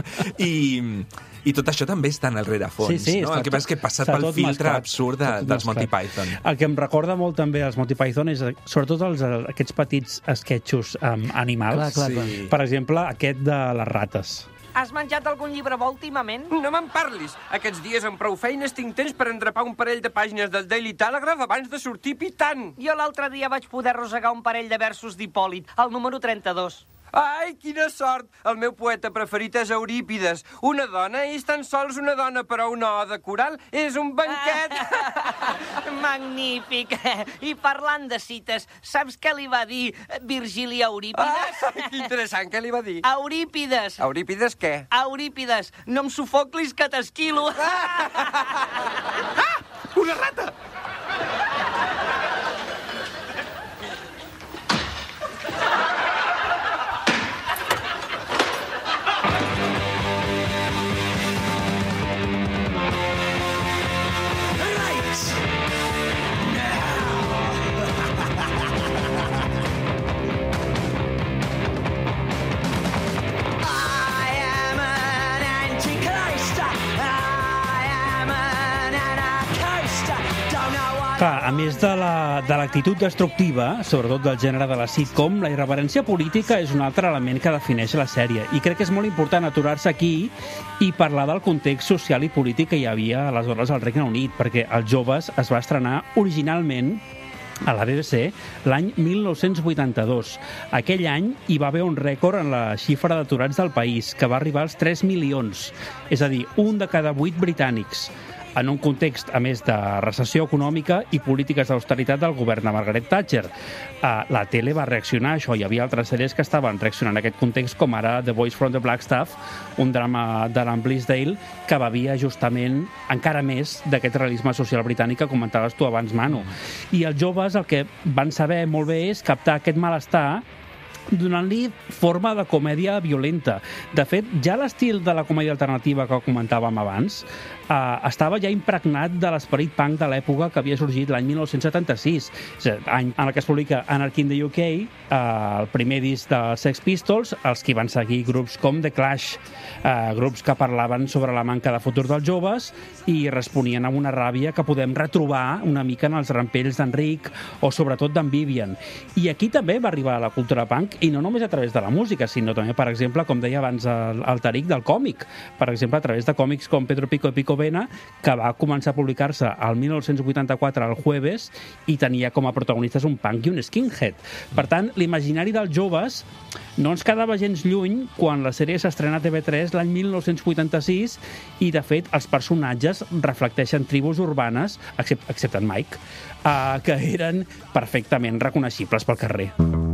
I tot això també està en el rerefons, sí, no? El que passa és que passat pel filtre absurd dels Monty Python. El que em recorda molt també als Monty Python és sobretot aquests petits esquetxos animals. Clar. Per exemple, aquest de les rates. Has menjat algun llibre bo últimament? No me'n parlis. Aquests dies amb prou feines tinc temps per endrapar un parell de pàgines del Daily Telegraph abans de sortir pitant. Jo l'altre dia vaig poder arrossegar un parell de versos d'Hipòlit, el número 32. Ai, quina sort! El meu poeta preferit és Eurípides. Una dona és tan sols una dona, però una oda coral és un banquet. Magnífic! I parlant de cites, saps què li va dir Virgili a Eurípides? Que interessant, què li va dir? Eurípides. Eurípides què? Eurípides, no em sufoclis que t'esquilo. Una rata! Clar, a més de l'actitud destructiva, sobretot del gènere de la sitcom, la irreverència política és un altre element que defineix la sèrie. I crec que és molt important aturar-se aquí i parlar del context social i polític que hi havia aleshores al Regne Unit, perquè Els Joves es va estrenar originalment a la BBC l'any 1982. Aquell any hi va haver un rècord en la xifra d'aturats del país, que va arribar als 3 milions, és a dir, un de cada 8 britànics. en un context, a més, de recessió econòmica i polítiques d'austeritat del govern de Margaret Thatcher. La tele va reaccionar a això. Hi havia altres sèries que estaven reaccionant a aquest context, com ara The Boys from the Blackstaff, un drama d'Alan Bleasdale que bevia justament encara més d'aquest realisme social britànic que comentaves tu abans, Manu. I els joves el que van saber molt bé és captar aquest malestar donant-li forma de comèdia violenta. De fet, ja l'estil de la comèdia alternativa que comentàvem abans estava ja impregnat de l'esperit punk de l'època que havia sorgit l'any 1976, any en el que es publica Anarchy in the UK, el primer disc dels Sex Pistols, els que van seguir grups com The Clash, grups que parlaven sobre la manca de futur dels joves i responien amb una ràbia que podem retrobar una mica en els rampells d'Enric o sobretot d'en Vivian. I aquí també va arribar la cultura punk, i no només a través de la música, sinó també, per exemple, com deia abans el Tariq, del còmic. Per exemple, a través de còmics com Pedro Pico i Pico Vena, que va començar a publicar-se al 1984 al Jueves i tenia com a protagonistes un punk i un skinhead. Per tant, l'imaginari dels joves no ens quedava gens lluny quan la sèrie s'estrena a TV3 l'any 1986 i, de fet, els personatges reflecteixen tribus urbanes, excepte en Mike, que eren perfectament reconeixibles pel carrer.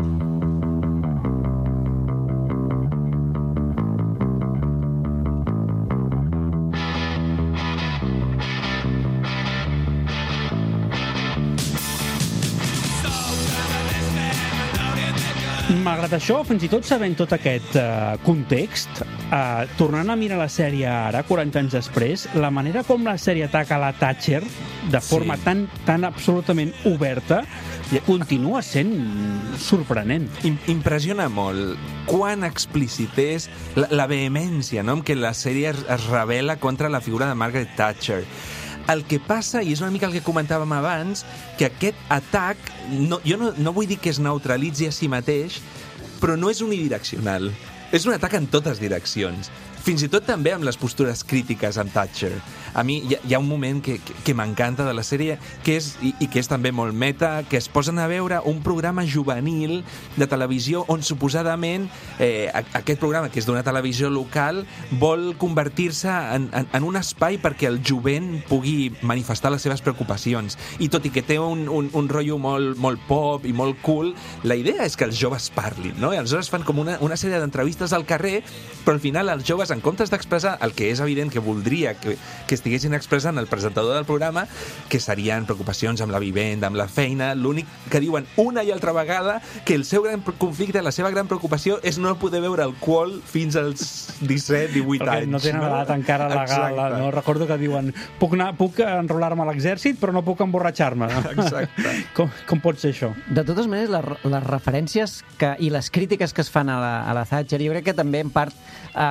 Malgrat això, fins i tot sabent tot aquest context, tornant a mirar la sèrie ara, 40 anys després, la manera com la sèrie ataca la Thatcher de forma tan absolutament oberta continua sent sorprenent. Impressiona molt quan explícit és la vehemència, no?, amb què la sèrie es revela contra la figura de Margaret Thatcher. El que passa, i és una mica el que comentàvem abans, que aquest atac, jo no vull dir que es neutralitzi a si mateix, però no és unidireccional. És un atac en totes direccions. Fins i tot també amb les postures crítiques amb Thatcher. A mi hi ha un moment que m'encanta de la sèrie, que és, i que és també molt meta, que es posen a veure un programa juvenil de televisió on suposadament aquest programa, que és d'una televisió local, vol convertir-se en un espai perquè el jovent pugui manifestar les seves preocupacions. I tot i que té un rotllo molt pop i molt cool, la idea és que els joves parlin, no? I aleshores fan com una sèrie d'entrevistes al carrer, però al final els joves, en comptes d'expressar el que és evident que voldria que estiguessin expressant el presentador del programa, que serien preocupacions amb la vivenda, amb la feina, l'únic que diuen una i altra vegada que el seu gran conflicte, la seva gran preocupació és no poder beure alcohol fins als 17-18 anys. No tenen edat encara legal. No? Recordo que diuen puc enrolar-me a l'exèrcit però no puc emborratxar-me. Exacte. Com pot ser això? De totes maneres, les referències i les crítiques que es fan a la Thatcher, jo crec que també en part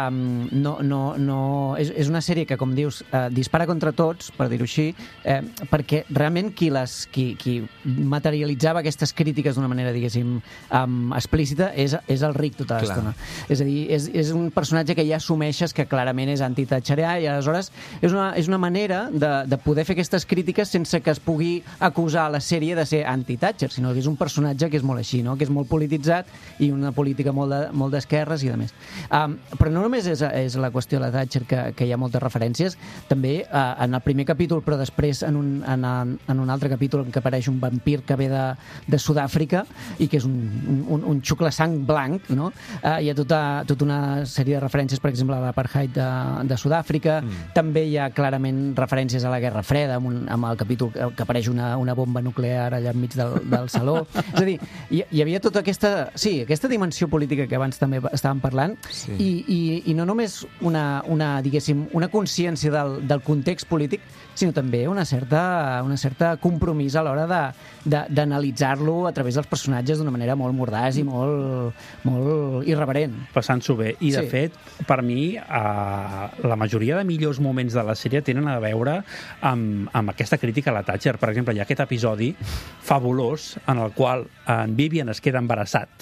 és una sèrie que, com dius, dispara contra tots, per dir-ho així, perquè realment qui materialitzava aquestes crítiques d'una manera, diguéssim, explícita és el Rick tota l'estona. És a dir, és un personatge que ja assumeixes que clarament és anti-thatcherià i aleshores és una manera de poder fer aquestes crítiques sense que es pugui acusar la sèrie de ser anti-Thatcher, sinó que és un personatge que és molt així, no? Que és molt polititzat i una política molt d'esquerres i de més. Però no només és la qüestió de la Thatcher que hi ha moltes referències, també en el primer capítol, però després en un altre capítol en què apareix un vampir que ve de Sud-àfrica i que és un xuclasang blanc, no? Hi ha tota una sèrie de referències, per exemple, a l'apartheid de Sud-àfrica. També hi ha clarament referències a la Guerra Freda, amb el capítol que apareix una bomba nuclear allà enmig del saló. És a dir, hi havia tota aquesta dimensió política que abans també estàvem parlant, i no només diguéssim, una consciència del context polític, sinó també una certa compromís a l'hora d'analitzar-lo a través dels personatges d'una manera molt mordàs i molt irreverent. Passant-s'ho bé. I, de fet, per mi, la majoria de millors moments de la sèrie tenen a veure amb aquesta crítica a la Thatcher. Per exemple, hi ha aquest episodi fabulós en el qual en Vivian es queda embarassat.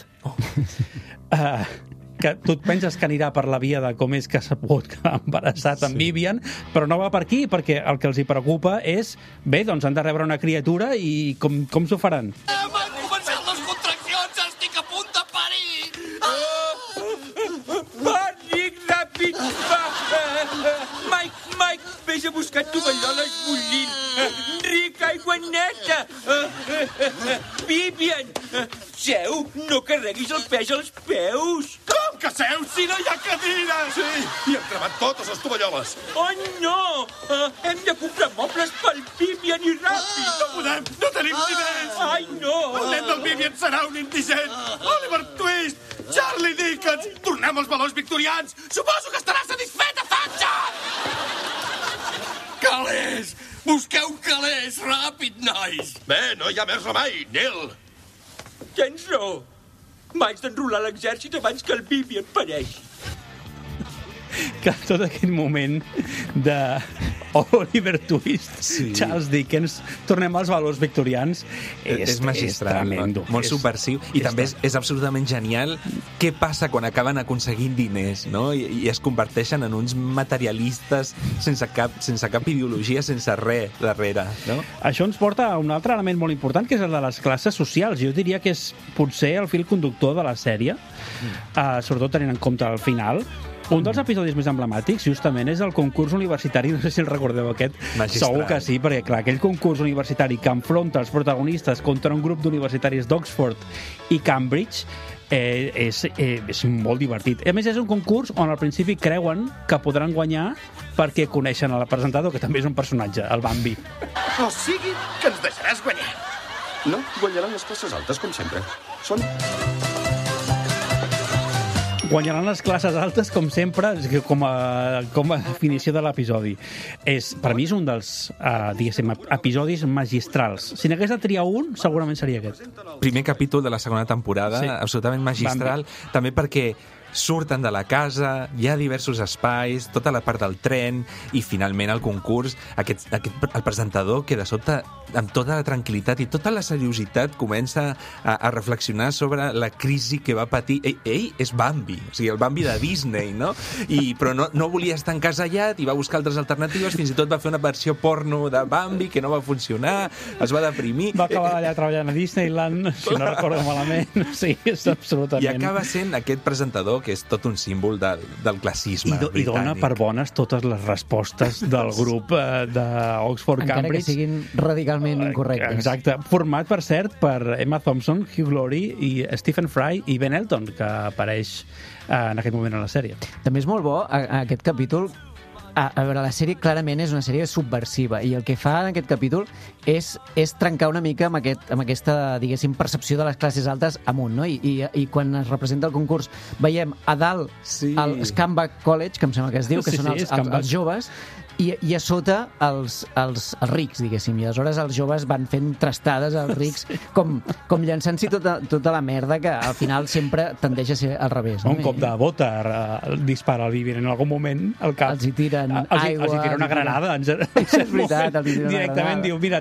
Que tu et penses que anirà per la via de com és que s'ha pogut quedar embarassat en Vivian, però no va per aquí, perquè el que els hi preocupa és, bé, doncs han de rebre una criatura i com s'ho faran? M'han començat les contraccions, estic a punt de parir! Va, Nick, ràpid! Va! Mike, vés a buscar tovalloles treguis el pes als peus. Com que seus si no hi ha cadires? Sí, i hem cremat totes les tovalloles. Oh, no! Hem de comprar mobles pel Vivian i ràpid. No podem, no tenim diners. Ai, no! El nen del Vivian serà un indigent. Oliver Twist, Charlie Dickens, tornem als valors victorians. Suposo que estarà satisfeta, Thatcher! Calés! Busqueu calés, ràpid, nois! Bé, no hi ha més remei, Nil. Tens raó. M'haig d'enrolar l'exèrcit abans que el Vivian pareixi. Que tot aquest moment de Oliver Twist, Sí. Charles Dickens, tornem als valors victorians, És magistral, tremendo. molt subversiu, i també és absolutament genial què passa quan acaben aconseguint diners, no? I es converteixen en uns materialistes sense cap ideologia, sense res darrere, no? Això ens porta a un altre element molt important, que és el de les classes socials. Jo diria que és potser el fil conductor de la sèrie, sobretot tenint en compte el final. Un dels episodis més emblemàtics, justament, és el concurs universitari. No sé si el recordeu, aquest. Magistral. Segur que sí, perquè, clar, aquell concurs universitari que enfronta els protagonistes contra un grup d'universitaris d'Oxford i Cambridge és molt divertit. A més, és un concurs on al principi creuen que podran guanyar perquè coneixen el presentador, que també és un personatge, el Bambi. O sigui que ens deixaràs guanyar. No, guanyaran les classes altes, com sempre. Són... Guanyaran les classes altes, com sempre, com a definició de l'episodi. Per mi és un dels, diguéssim, episodis magistrals. Si n'hagués de triar un, segurament seria aquest. Primer capítol de la segona temporada, Sí. absolutament magistral, també perquè surten de la casa, hi ha diversos espais, tota la part del tren, i finalment el concurs, el presentador que de sobte, amb tota la tranquil·litat i tota la seriositat, comença a reflexionar sobre la crisi que va patir. Ell és Bambi, o sigui, el Bambi de Disney, no? Però no volia estar encasellat i va buscar altres alternatives, fins i tot va fer una versió porno de Bambi que no va funcionar, es va deprimir. Va acabar allà treballant a Disneyland, si no recordo malament. Sí, és absolutament... I acaba sent aquest presentador que és tot un símbol del classisme I dona per bones totes les respostes del grup d'Oxford Encara Cambridge. que siguin radicalment incorrectes. Exacte. Format, per cert, per Emma Thompson, Hugh Laurie i Stephen Fry i Ben Elton, que apareix en aquest moment a la sèrie. També és molt bo aquest capítol. A veure, la sèrie clarament és una sèrie subversiva i el que fa en aquest capítol és trencar una mica amb aquesta, diguéssim, percepció de les classes altes amunt, no? I quan es representa el concurs veiem a dalt el Scumbag College, que em sembla que es diu, que són els joves, i a sota els rics, diguéssim, i aleshores els joves van fent trastades als rics com llançant-s'hi tota la merda que al final sempre tendeix a ser al revés. No? Un cop de bota dispara el Vivian en algun moment al cap. Els hi tiren aigua. Els hi tira una granada. És veritat, els hi tira una directament granada. diu, mira,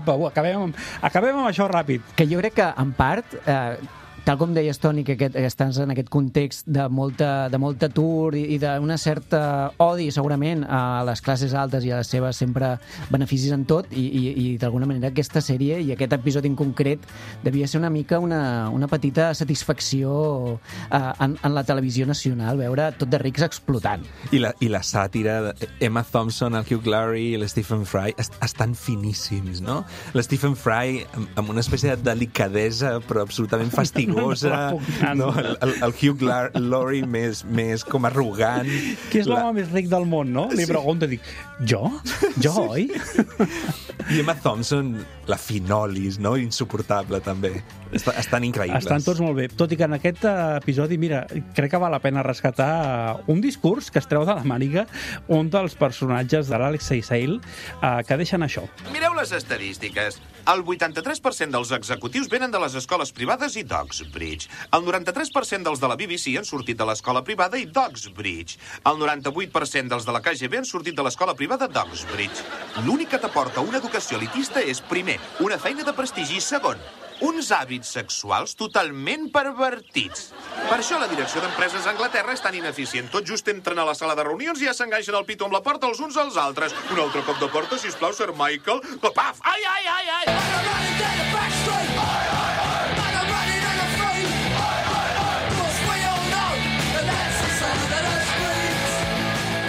acabem amb això ràpid. Que jo crec que, en part, tal com deies, Toni, que estàs en aquest context de molta atur i d'una certa odi, segurament, a les classes altes i a les seves sempre beneficis en tot, i d'alguna manera aquesta sèrie i aquest episodi en concret devia ser una mica una petita satisfacció en la televisió nacional, veure tot de rics explotant. I la sàtira Emma Thompson, el Hugh Laurie i l'Stephen Fry estan finíssims, no? L'Stephen Fry amb una espècie de delicadesa però absolutament fastigosa, no? El Hugh Laurie més com arrogant. Qui és l'home més ric del món, no? Li pregunto i dic, jo? Jo, oi? I Emma Thompson, la finolis, no? Insuportable, també. Estan increïbles. Estan tots molt bé. Tot i que en aquest episodi, mira, crec que val la pena rescatar un discurs que es treu de la màniga un dels personatges de l'Alexei Sayle, que deixen això. Mireu les estadístiques. El 83% dels executius venen de les escoles privades i d'Oxbridge. El 93% dels de la BBC han sortit de l'escola privada i d'Oxbridge. El 98% dels de la KGB han sortit de l'escola privada d'Oxbridge. L'únic que t'aporta una educació elitista és, primer, una feina de prestigi, i segon, uns hàbits sexuals totalment pervertits. Per això la direcció d'empreses a Anglaterra és tan ineficient. Tot just entren a la sala de reunions i ja s'enganxen el pito amb la porta els uns als altres. Un altre cop de porta, sisplau, Sir Michael. Paf! Ai, ai, ai, ai!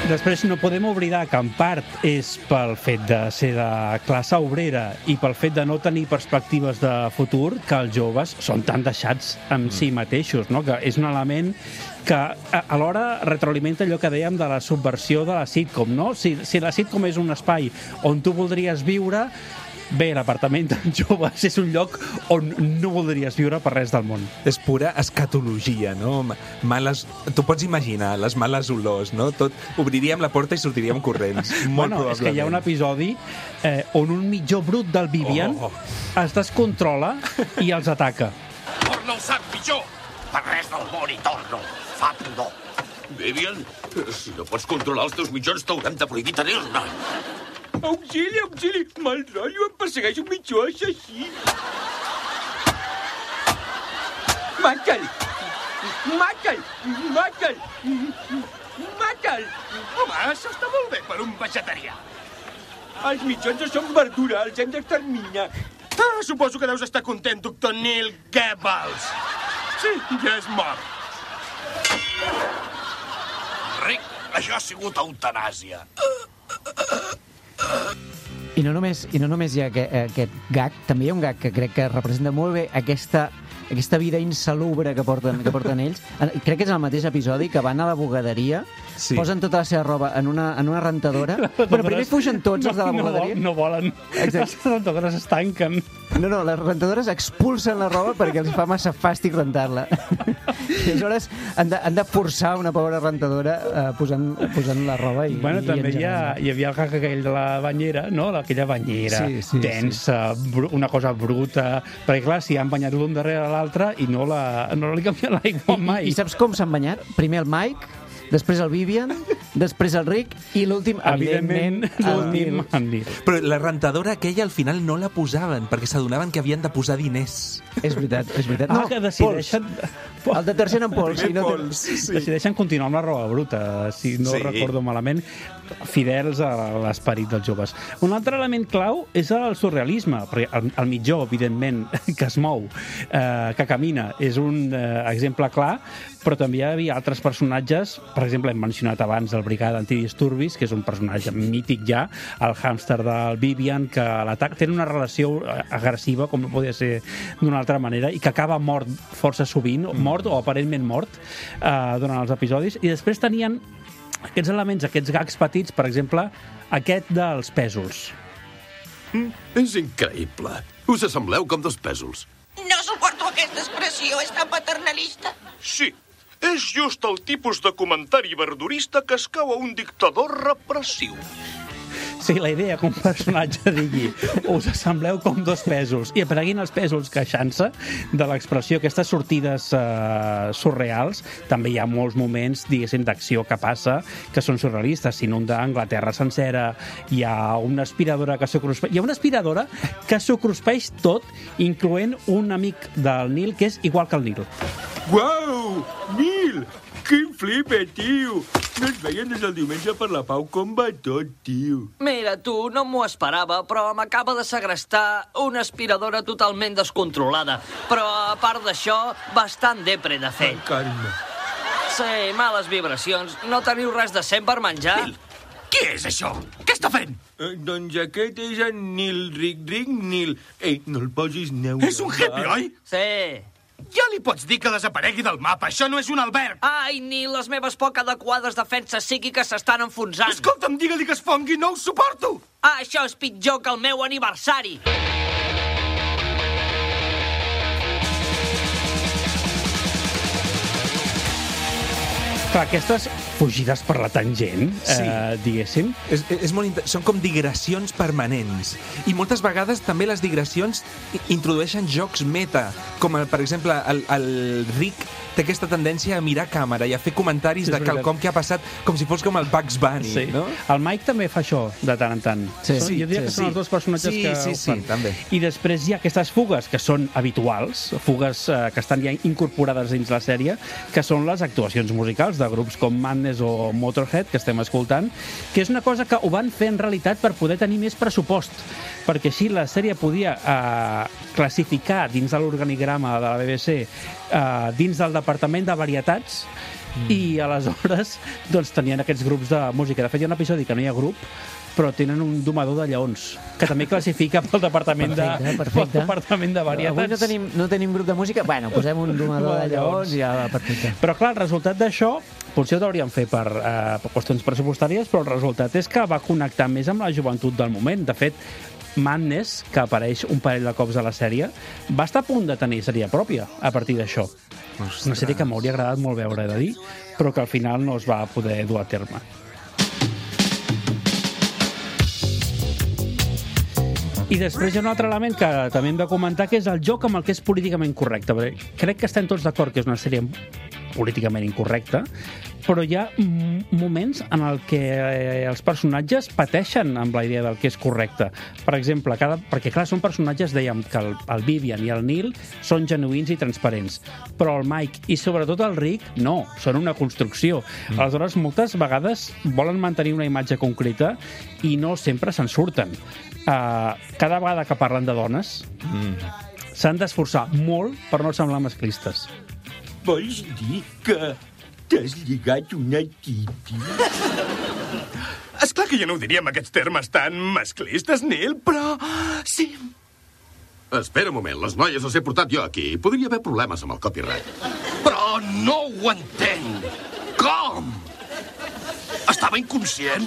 Després no podem oblidar que en part és pel fet de ser de classe obrera i pel fet de no tenir perspectives de futur que els joves són tan deixats amb si mateixos, no? Que és un element que alhora retroalimenta allò que dèiem de la subversió de la sitcom, no? Si la sitcom és un espai on tu voldries viure, bé, l'apartament dels joves és un lloc on no voldries viure per res del món. És pura escatologia, no? Tu pots imaginar les males olors, no? Obriríem la porta i sortiríem corrents. Molt probablement. És que hi ha un episodi on un mitjó brut del Vivian es descontrola i els ataca. Torna el sac, pitjor! Per res del món i torno. Fa pudor. Vivian, si no pots controlar els teus mitjons, t'haurem de prohibir tenir-ne. Auxili, auxili! Mal rotllo, em persegueix un mitjó assassí. Mata'l! Mata'l! Mata'l! Mata'l! Home, això està molt bé per un vegetarià. Els mitjons són verdura, els hem d'exterminar. Suposo que deus estar content, doctor Neil Goebbels. Sí, ja és mort. Rick, això ha sigut eutanàsia. I no només hi ha aquest gag, també hi ha un gag que crec que representa molt bé aquesta vida insalubre que porten ells. Crec que és el mateix episodi que van a la bugaderia, posen tota la seva roba en una rentadora, però primer fugen tots els de la bugaderia. No volen. Les rentadores es tanquen. No, les rentadores expulsen la roba perquè els fa massa fàstic rentar-la. I aleshores han de forçar una pobra rentadora posant la roba i... Bueno, també hi havia el gag aquell de la banyera, no? Aquella banyera densa, una cosa bruta, perquè clar, s'hi han banyat l'un darrere l'altre i no li canvien l'aigua mai. I saps com s'han banyat? Primer el Mike, després el Vivian, després el Rick i l'últim, evidentment, el Neil. Però la rentadora aquella al final no la posaven perquè s'adonaven que havien de posar diners. És veritat. No, que decideixen... El detergent en pols. Decideixen continuar amb la roba bruta, si no recordo malament, fidels a l'esperit dels joves. Un altre element clau és el surrealisme, perquè el mitjó, evidentment, que es mou, que camina, és un exemple clar, però també hi havia altres personatges, per exemple, hem mencionat abans el Brigada Antidisturbis, que és un personatge mític ja, el hàmster del Vivian, que l'atac té una relació agressiva, com no podia ser d'una altra manera, i que acaba mort força sovint, mort o aparentment mort, durant els episodis, i després tenien aquests elements, aquests gags petits, per exemple, aquest dels pèsols. És increïble. Us assembleu com dos pèsols. No suporto aquesta expressió, és tan paternalista. Sí, és just el tipus de comentari verdurista que escau a un dictador repressiu. Sí, la idea que un personatge digui us assembleu com dos pèsols i apareguin els pèsols queixant-se de l'expressió, aquestes sortides surreals. També hi ha molts moments, diguéssim, d'acció que passa que són surrealistes. S'inunda Anglaterra sencera, hi ha una aspiradora que s'ho cruspeix. Hi ha una aspiradora que s'ho cruspeix tot, incloent un amic del Neil que és igual que el Neil. Uau! Neil! Quin flipe, tio! No ens veien des del diumenge per la pau. Com va tot, tio? Mira, tu, no m'ho esperava, però m'acaba de segrestar una aspiradora totalment descontrolada. Però, a part d'això, bastant depre de fer. Calma. Sí, males vibracions. No teniu res decent per menjar? Neil, què és això? Què està fent? Doncs aquest és en Neil, Rick Neil. Ei, no el posis neure. És un hippie, oi? Sí. Ja li pots dir que desaparegui del mapa. Això no és un alberg. Ai, Neil, les meves poc adequades defenses psíquiques s'estan enfonsant. Escolta'm, digue-li que es fongui, no ho suporto. Ah, això és pitjor que el meu aniversari. Clar, aquestes fugides per la tangent, diguéssim. Són com digressions permanents. I moltes vegades també les digressions introdueixen jocs meta, com per exemple el Rick té aquesta tendència a mirar càmera i a fer comentaris de quelcom que ha passat com si fos com el Bugs Bunny, no? El Mike també fa això de tant en tant. Jo diria que són els dos personatges que ho fan. També. I després hi ha aquestes fugues que són habituals, fugues que estan ja incorporades dins la sèrie, que són les actuacions musicals de grups com Madness o Motorhead, que estem escoltant, que és una cosa que ho van fer en realitat per poder tenir més pressupost, perquè així la sèrie podia classificar dins de l'organigrama de la BBC, dins del departament de varietats, I aleshores doncs, tenien aquests grups de música. De fet, hi ha un episodi que no hi ha grup, però tenen un domador de lleons, que també classifica pel departament Perfecte. Pel departament de varietats. Avui no tenim grup de música, bueno, posem un domador de lleons i ja va, perfecte. Però clar, el resultat d'això, potser ho hauríem fer per qüestions pressupostàries, però el resultat és que va connectar més amb la joventut del moment. De fet, Madness, que apareix un parell de cops a la sèrie, va estar a punt de tenir sèrie pròpia a partir d'això. Una sèrie que m'hauria agradat molt veure, he de dir, però que al final no es va poder dur a terme. I després hi ha un altre element que també hem de comentar, que és el joc amb el que és políticament correcte. Crec que estem tots d'acord que és una sèrie políticament incorrecta, però hi ha moments en el que els personatges pateixen amb la idea del que és correcte. Per exemple, perquè clar, són personatges, dèiem que el Vivian i el Neil són genuïns i transparents, però el Mike i sobretot el Rick no, són una construcció. Aleshores, moltes vegades volen mantenir una imatge concreta i no sempre se'n surten. Cada vegada que parlen de dones s'han d'esforçar molt per no semblar masclistes. Vols dir que t'has lligat una titi? Esclar que jo no ho diria amb aquests termes tan masclistes, Neil, però sí. Espera un moment, les noies les he portat jo aquí. Podria haver problemes amb el copyright. Però no ho entenc. Com? Estava inconscient?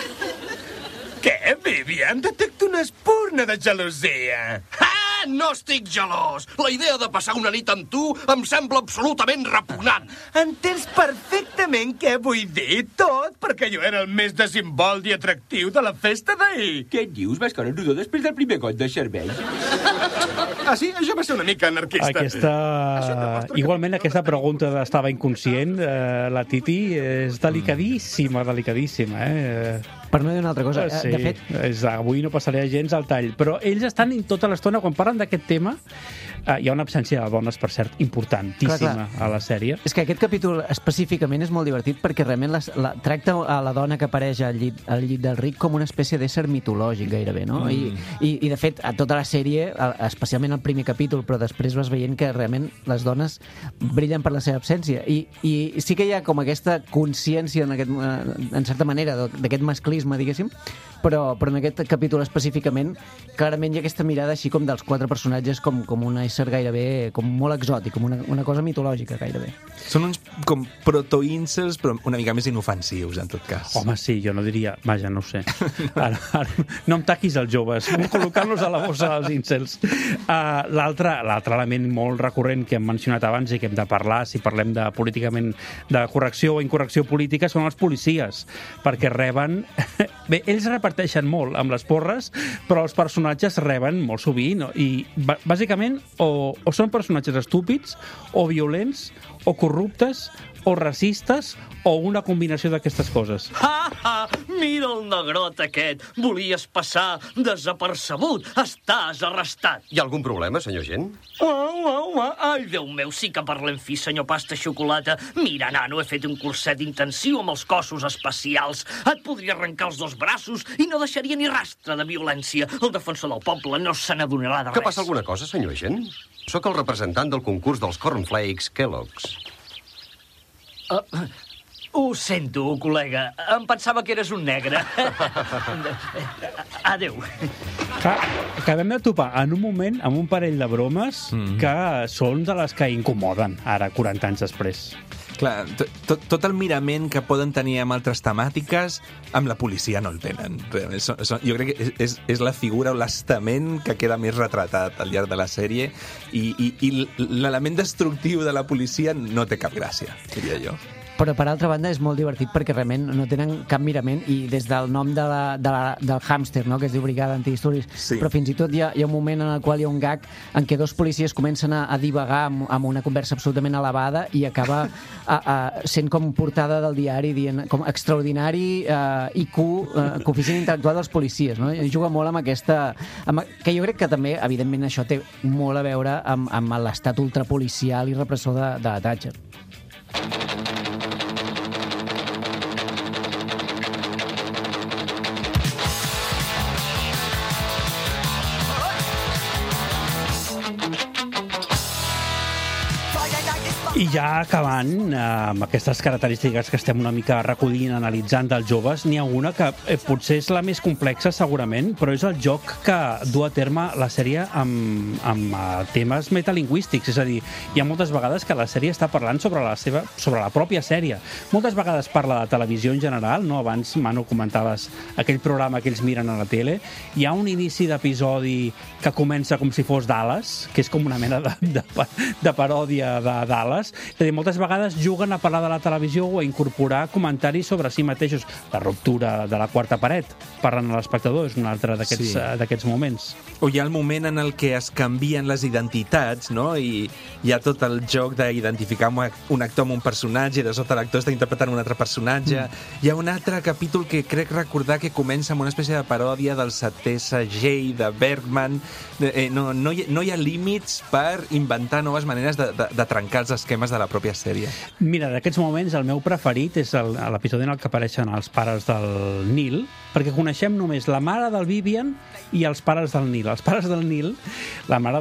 Què, Vivian? Detecto una espurna de gelosia. No estic gelós. La idea de passar una nit amb tu em sembla absolutament repugnant. Entens perfectament què vull dir, tot perquè jo era el més desimbolt i atractiu de la festa d'ahir. Què et dius? Vas caure en rodó després del primer got de cervell. Ah, sí? Això va ser una mica anarquista. Igualment, aquesta pregunta d'estava inconscient, la Titi, és delicadíssima, delicadíssima, Per no dir una altra cosa, sí, de fet... Avui no passaré gens al tall, però ells estan tota l'estona, quan parlen d'aquest tema, hi ha una absència de dones, per cert, importantíssima a la sèrie. És que aquest capítol específicament és molt divertit perquè realment tracta a la dona que apareix al llit del Rick com una espècie d'ésser mitològic, gairebé, no? I de fet, a tota la sèrie, especialment al primer capítol, però després vas veient que realment les dones brillen per la seva absència. I sí que hi ha com aquesta consciència, en certa manera, d'aquest masclisme, diguéssim, però en aquest capítol específicament clarament hi ha aquesta mirada així com dels quatre personatges com un ésser gairebé com molt exòtic, com una cosa mitològica gairebé. Són uns com proto-incels, però una mica més inofensius, en tot cas. Home, sí, jo no diria... Vaja, no ho sé. Ara, no em taquis els joves, col·locant-los a la bossa dels incels. L'altre element molt recurrent que hem mencionat abans i que hem de parlar, si parlem de políticament de correcció o incorrecció política, són els policies, perquè reben... Bé, ells reparteixen molt amb les porres, però els personatges reben molt sovint, i bàsicament o són personatges estúpids, o violents, o corruptes, o racistes, o una combinació d'aquestes coses. Mira el negrot aquest! Volies passar desapercebut! Estàs arrestat! Hi ha algun problema, senyor Gent? Ai, Déu meu, sí que parlem fi, senyor Pasta Xocolata. Mira, nano, he fet un curset intensiu amb els cossos especials. Et podria arrencar els dos braços i no deixaria ni rastre de violència. El defensor del poble no se n'adonarà de res. Que passa alguna cosa, senyor Gent? Sóc el representant del concurs dels Cornflakes Kellogg's. Ho sento, col·lega. Em pensava que eres un negre. Adéu. Acabem de topar en un moment amb un parell de bromes que són de les que incomoden ara, 40 anys després. Clar, tot el mirament que poden tenir amb altres temàtiques, amb la policia no el tenen. Jo crec que és la figura o l'estament que queda més retratat al llarg de la sèrie i l'element destructiu de la policia no té cap gràcia, diria jo. Però, per altra banda, és molt divertit perquè realment no tenen cap mirament i des del nom del hàmster, no?, que es diu Brigada Antidisturbis, sí. Però fins i tot hi ha un moment en el qual hi ha un gag en què dos policies comencen a divagar amb una conversa absolutament elevada i acaba sent com portada del diari dient com extraordinari IQ, coeficient intel·lectual dels policies, no? I juga molt amb aquesta... que jo crec que també, evidentment, això té molt a veure amb l'estat ultrapolicial i repressor de Thatcher. I ja acabant amb aquestes característiques que estem una mica recollint, analitzant dels joves, n'hi ha una que potser és la més complexa segurament, però és el joc que du a terme la sèrie amb temes metalingüístics. És a dir, hi ha moltes vegades que la sèrie està parlant sobre la pròpia sèrie. Moltes vegades parla de televisió en general, no? Abans, Manu, comentaves aquell programa que ells miren a la tele. Hi ha un inici d'episodi que comença com si fos Dallas, que és com una mena de paròdia de Dallas. És a dir, moltes vegades juguen a parlar de la televisió o a incorporar comentaris sobre si mateixos. La ruptura de la quarta paret, parlant a l'espectador, és un altre d'aquests moments. O hi ha el moment en el que es canvien les identitats, no? I hi ha tot el joc d'identificar un actor amb un personatge i de sota l'actor està interpretant un altre personatge. Hi ha un altre capítol que crec recordar que comença amb una espècie de paròdia del setè segell de Bergman. No hi ha límits per inventar noves maneres de trencar els esquemes de la pròpia sèrie. Mira, d'aquests moments el meu preferit és l'episodi en el que apareixen els pares del Neil, perquè coneixem només la mare del Vivian i els pares del Neil. Els pares del Neil, la mare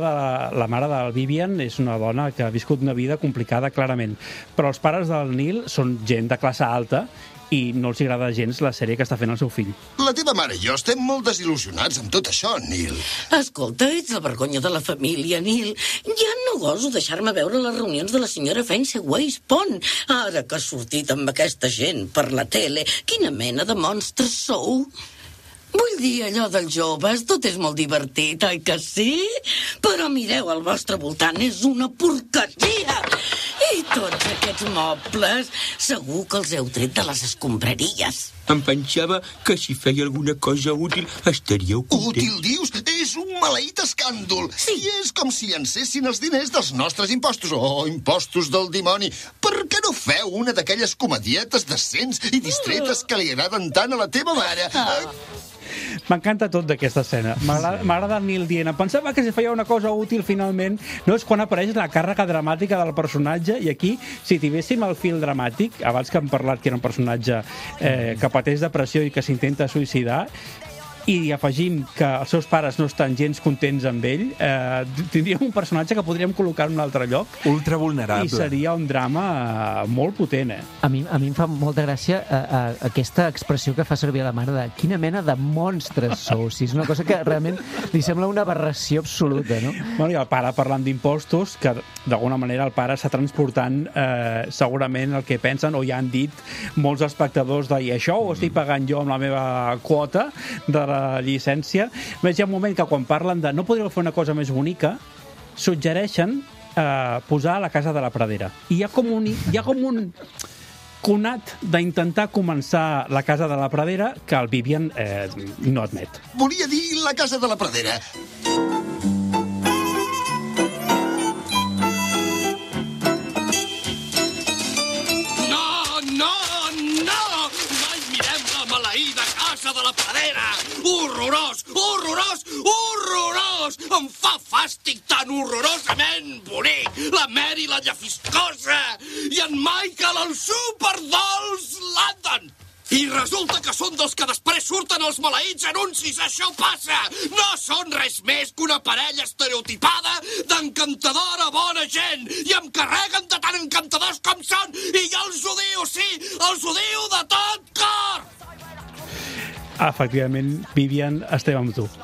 del Vivian és una dona que ha viscut una vida complicada, clarament, però els pares del Neil són gent de classe alta i no els agrada gens la sèrie que està fent el seu fill. La teva mare i jo estem molt desil·lusionats amb tot això, Neil. Escolta, ets la vergonya de la família, Neil. Ja no goso deixar-me veure les reunions de la senyora Fence Weiss Pond. Ara que has sortit amb aquesta gent per la tele, quina mena de monstres sou? Vull dir, allò dels joves, tot és molt divertit, oi que sí? Però mireu, al vostre voltant és una porqueria! I tots aquests mobles, segur que els heu tret de les escombraries. Em pensava que si feia alguna cosa útil estaríeu content. Útil, dius? És un maleït escàndol. Sí. I és com si llancessin els diners dels nostres impostos. Oh, impostos del dimoni. Per què no feu una d'aquelles comedietes decents i distretes que li agraden tant a la teva mare? M'encanta tot d'aquesta escena. M'agrada el Neil dient, em pensava que si feia una cosa útil finalment, no és quan apareix la càrrega dramàtica del personatge, i aquí, si tivéssim el fil dramàtic, abans que hem parlat que era un personatge que pateix depressió i que s'intenta suïcidar, i afegim que els seus pares no estan gens contents amb ell, tindríem un personatge que podríem col·locar en un altre lloc. Ultra vulnerable. I seria un drama molt potent, A mi em fa molta gràcia aquesta expressió que fa servir la mare de quina mena de monstres sou. Si és una cosa que realment li sembla una aberració absoluta, no? Bueno, i el pare parlant d'impostos, que d'alguna manera el pare està transportant segurament el que pensen o ja han dit molts espectadors de, i això ho estic pagant jo amb la meva quota de la llicència. Hi ha un moment que quan parlen de no podríeu fer una cosa més bonica, suggereixen posar la casa de la pradera. I hi ha com un conat d'intentar començar la casa de la pradera que el Vivian no admet. Volia dir la casa de la pradera. De la pradera! Horrorós! Horrorós! Horrorós! Em fa fàstic tan horrorosament bonic! La Mary, la llafiscosa! I en Michael, el superdolç London! I resulta que són dels que després surten els maleïts anuncis. Això passa! No són res més que una parella estereotipada d'encantadora bona gent. I em carreguen de tan encantadors com són. I jo els odio, sí! Els odio de tot cor! Efectivament, Vivian, estem amb tu.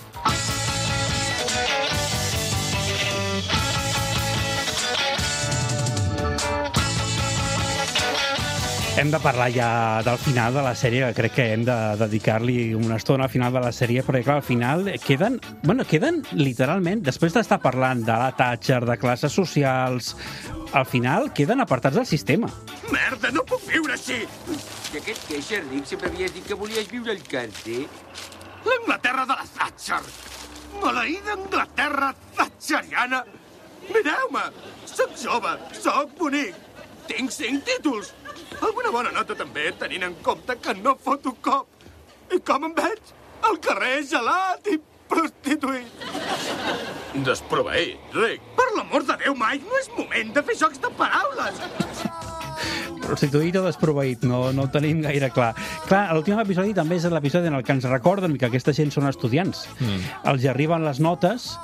Hem de parlar ja del final de la sèrie, que crec que hem de dedicar-li una estona al final de la sèrie, perquè clar, al final queden literalment, després d'estar parlant de la Thatcher, de classes socials, al final queden apartats del sistema. Merda, no puc viure així! I què et queixes, Rick? Sempre havies dit que volies viure al càrcer. L'Anglaterra de la Thatcher! Maleïda Anglaterra thatcheriana! Mireu-me! Soc jove, soc bonic, tinc 5 títols. Alguna bona nota també, tenint en compte que no foto cop. I com em veig? Al carrer gelat i prostituït. Desproveït, Rick. Per l'amor de Déu, Mike, no és moment de fer jocs de paraules. Prostituït o desproveït, no ho tenim gaire clar. Clar, l'últim episodi també és l'episodi en el que ens recorden que aquesta gent són estudiants. Els hi arriben les notes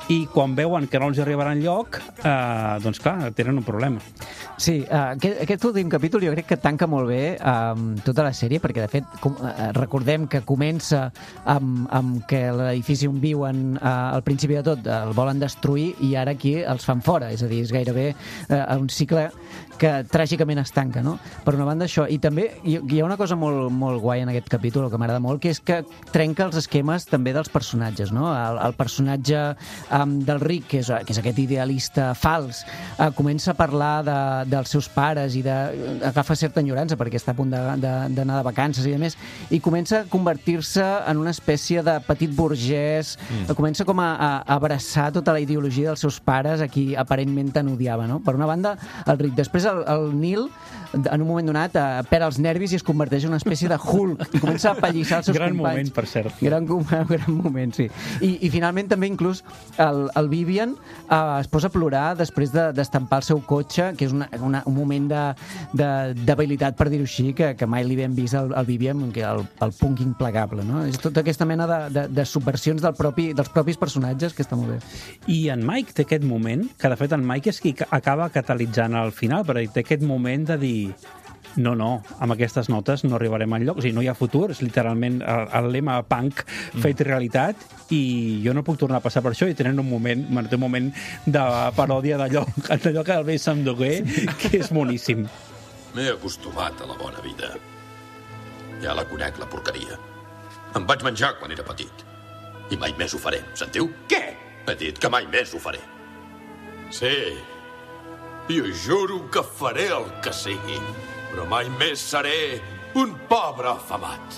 i quan veuen que no els arribarà enlloc, doncs clar, tenen un problema. Sí, aquest últim capítol jo crec que tanca molt bé tota la sèrie, perquè de fet recordem que comença amb que l'edifici on viuen al principi de tot el volen destruir i ara aquí els fan fora, és a dir, és gairebé un cicle que tràgicament es tanca, no? Per una banda això, i també hi ha una cosa molt guai en aquest capítol, que m'agrada molt, que és que trenca els esquemes també dels personatges, no? El personatge del Rick, que és aquest idealista fals, comença a parlar dels seus pares i agafa certa enyorança perquè està a punt d'anar de vacances i demés, i comença a convertir-se en una espècie de petit burgès, comença com a abraçar tota la ideologia dels seus pares, a qui aparentment tant odiava, no? Per una banda, el Rick. Després el Neil, en un moment donat, perd els nervis i es converteix en una espècie de Hulk, i comença a apallissar els seus gran companys. Moment, per cert. Gran moment, sí. I finalment també inclús el Vivian es posa a plorar després d'estampar el seu cotxe, que és un moment d'habilitat, per dir-ho així, que mai li hem vist al Vivian, el punk implacable, no? És tota aquesta mena de subversions dels propis personatges, que està molt bé. I en Mike té aquest moment, que de fet en Mike és qui acaba catalitzant al final, perquè té aquest moment de dir no, amb aquestes notes no arribarem enlloc, o sigui, no hi ha futur, és literalment el lema punk fet realitat, i jo no puc tornar a passar per això, i tenen un moment de paròdia d'allò que el Bessem Doguer, que és boníssim. M'he acostumat a la bona vida. Ja la conec, la porqueria. Em vaig menjar quan era petit. I mai més ho faré, sentiu? Què? He dit que mai més ho faré. Sí, i us juro que faré el que sigui, però mai més seré un pobre afamat.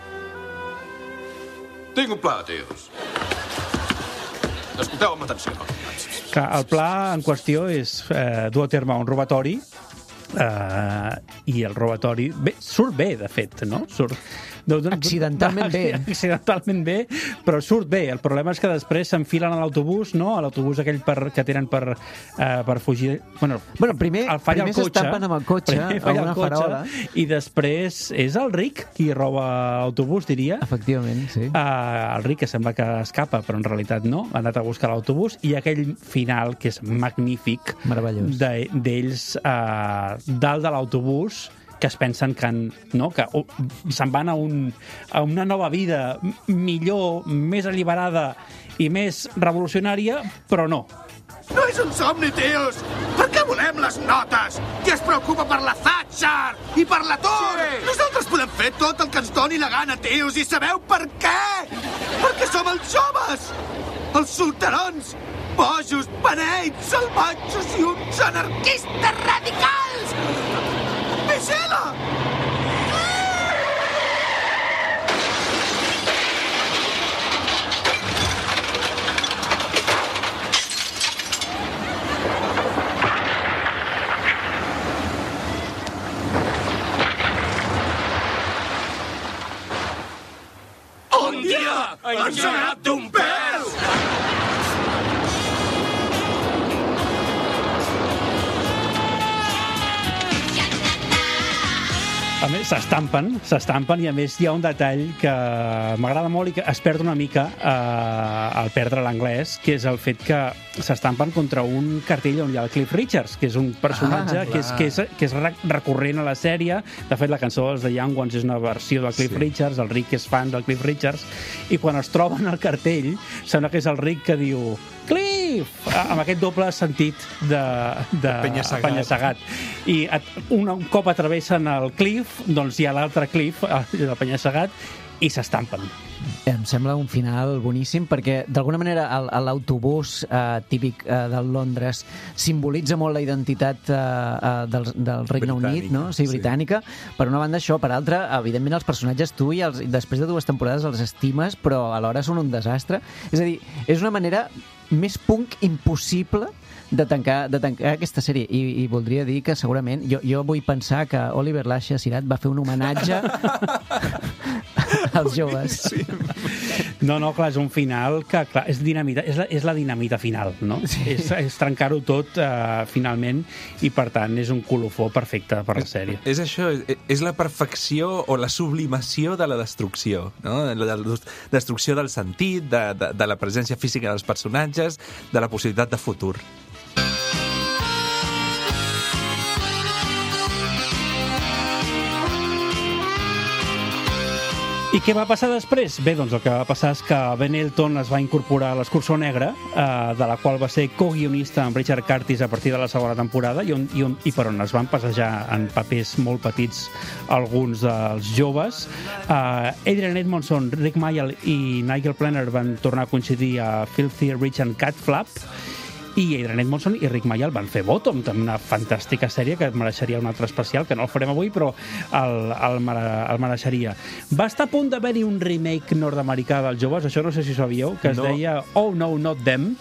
Tinc un pla, tios. Escolteu amb atenció. El pla en qüestió és dur a terme un robatori, i el robatori surt bé, de fet, no? Accidentalment bé, però surt bé. El problema és que després s'enfilen a l'autobús, no? A l'autobús aquell que tenen per fugir. Bueno, primer s'estampen amb el cotxe a una farola, i després és el Rick qui roba l'autobús, diria. Efectivament, sí. El Rick, que sembla que escapa, però en realitat no, ha anat a buscar l'autobús, i aquell final, que és magnífic, meravellós, d'ells dalt de l'autobús, que es pensen que se'n van a una nova vida millor, més alliberada i més revolucionària, però no. No és un somni, tios! Per què volem les notes? Qui es preocupa per la Thatcher i per l'atur? Sí. Nosaltres podem fer tot el que ens doni la gana, tios, i sabeu per què? Perquè som els joves! Els solterons, bojos, beneits, salvatges i uns anarquistes radicals! Vigila! Un dia ens ha anat d'un pèl! A més, s'estampen, i a més hi ha un detall que m'agrada molt i que es perd una mica al perdre l'anglès, que és el fet que s'estampen contra un cartell on hi ha el Cliff Richards, que és un personatge que és recurrent a la sèrie. De fet, la cançó dels The Young Ones és una versió del Cliff Richards, el Rick és fan del Cliff Richards, i quan es troben al cartell, sembla que és el Rick que diu Cliff! Amb aquest doble sentit de penya-segat. I un cop atravessen el Cliff, doncs hi ha l'altre Cliff, el penya-segat, i s'estampen. Em sembla un final boníssim, perquè d'alguna manera l'autobús típic del Londres simbolitza molt la identitat del Regne Unit, no? Sí, britànica. Per una banda això, per altra, evidentment els personatges tu i després de 2 temporades els estimes, però alhora són un desastre. És a dir, és una manera més punk impossible de tancar aquesta sèrie, i voldria dir que segurament jo vull pensar que Oliver Lache Sirat va fer un homenatge als joves. Sí. No, clar, és un final que, clar, és dinamita, és la dinamita final, no? Sí. És trencar-ho tot, finalment, i, per tant, és un colofó perfecte per la sèrie. És això, és la perfecció o la sublimació de la destrucció, no? La destrucció del sentit, de la presència física dels personatges, de la possibilitat de futur. I què va passar després? Bé, doncs el que va passar és que Ben Elton es va incorporar a l'Escurçó Negra, de la qual va ser co-guionista amb Richard Curtis a partir de la segona temporada, i per on es van passejar en papers molt petits alguns dels joves. Adrian Edmondson, Rick Mayall i Nigel Planer van tornar a coincidir a Filthy Rich and Cat Flap, i Adrian Edmondson i Rick Mayall van fer Bottom, també una fantàstica sèrie que mereixeria un altre especial, que no el farem avui, però el mereixeria. Va estar a punt d'haver-hi un remake nord-americà dels joves, això no sé si sabíeu, que es deia Oh No, Not Them,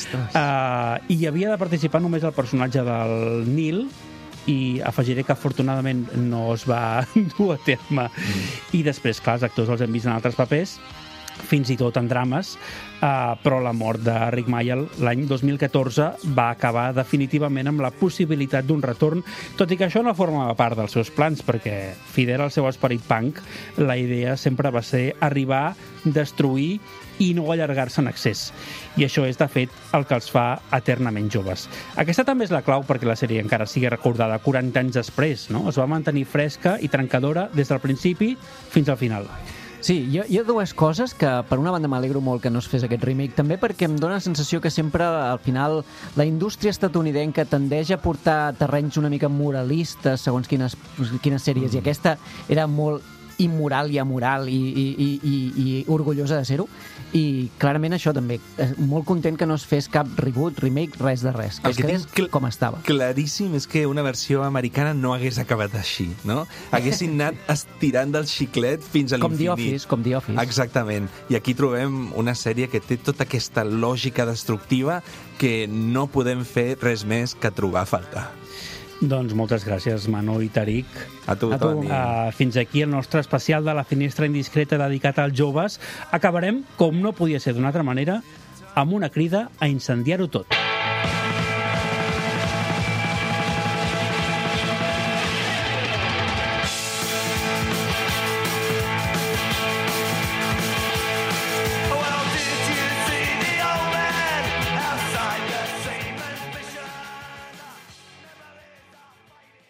i hi havia de participar només el personatge del Neil, i afegiré que afortunadament no es va dur a terme. I després, clar, els actors els hem vist en altres papers, fins i tot en drames, però la mort de Rick Mayall l'any 2014 va acabar definitivament amb la possibilitat d'un retorn, tot i que això no formava part dels seus plans, perquè fidel al seu esperit punk, la idea sempre va ser arribar, destruir i no allargar-se en excés. I això és, de fet, el que els fa eternament joves. Aquesta també és la clau perquè la sèrie encara sigui recordada 40 anys després, no? Es va mantenir fresca i trencadora des del principi fins al final. Sí, hi ha dues coses que, per una banda, m'alegro molt que no es fes aquest remake, també perquè em dóna la sensació que sempre, al final, la indústria estatunidenca tendeix a portar terrenys una mica moralistes, segons quines sèries, i aquesta era molt immoral i amoral i orgullosa de ser-ho, i clarament això també, molt content que no es fes cap reboot, remake, res de res, que es quedés com estava. Claríssim és que una versió americana no hagués acabat així, no? Haguessin anat estirant del xiclet fins a l'infinit. Com The Office. Exactament. I aquí trobem una sèrie que té tota aquesta lògica destructiva que no podem fer res més que trobar a faltar. Doncs moltes gràcies, Manu i Tariq. A tu. Fins aquí el nostre especial de la Finestra Indiscreta dedicat als joves. Acabarem, com no podia ser d'una altra manera, amb una crida a incendiar-ho tot.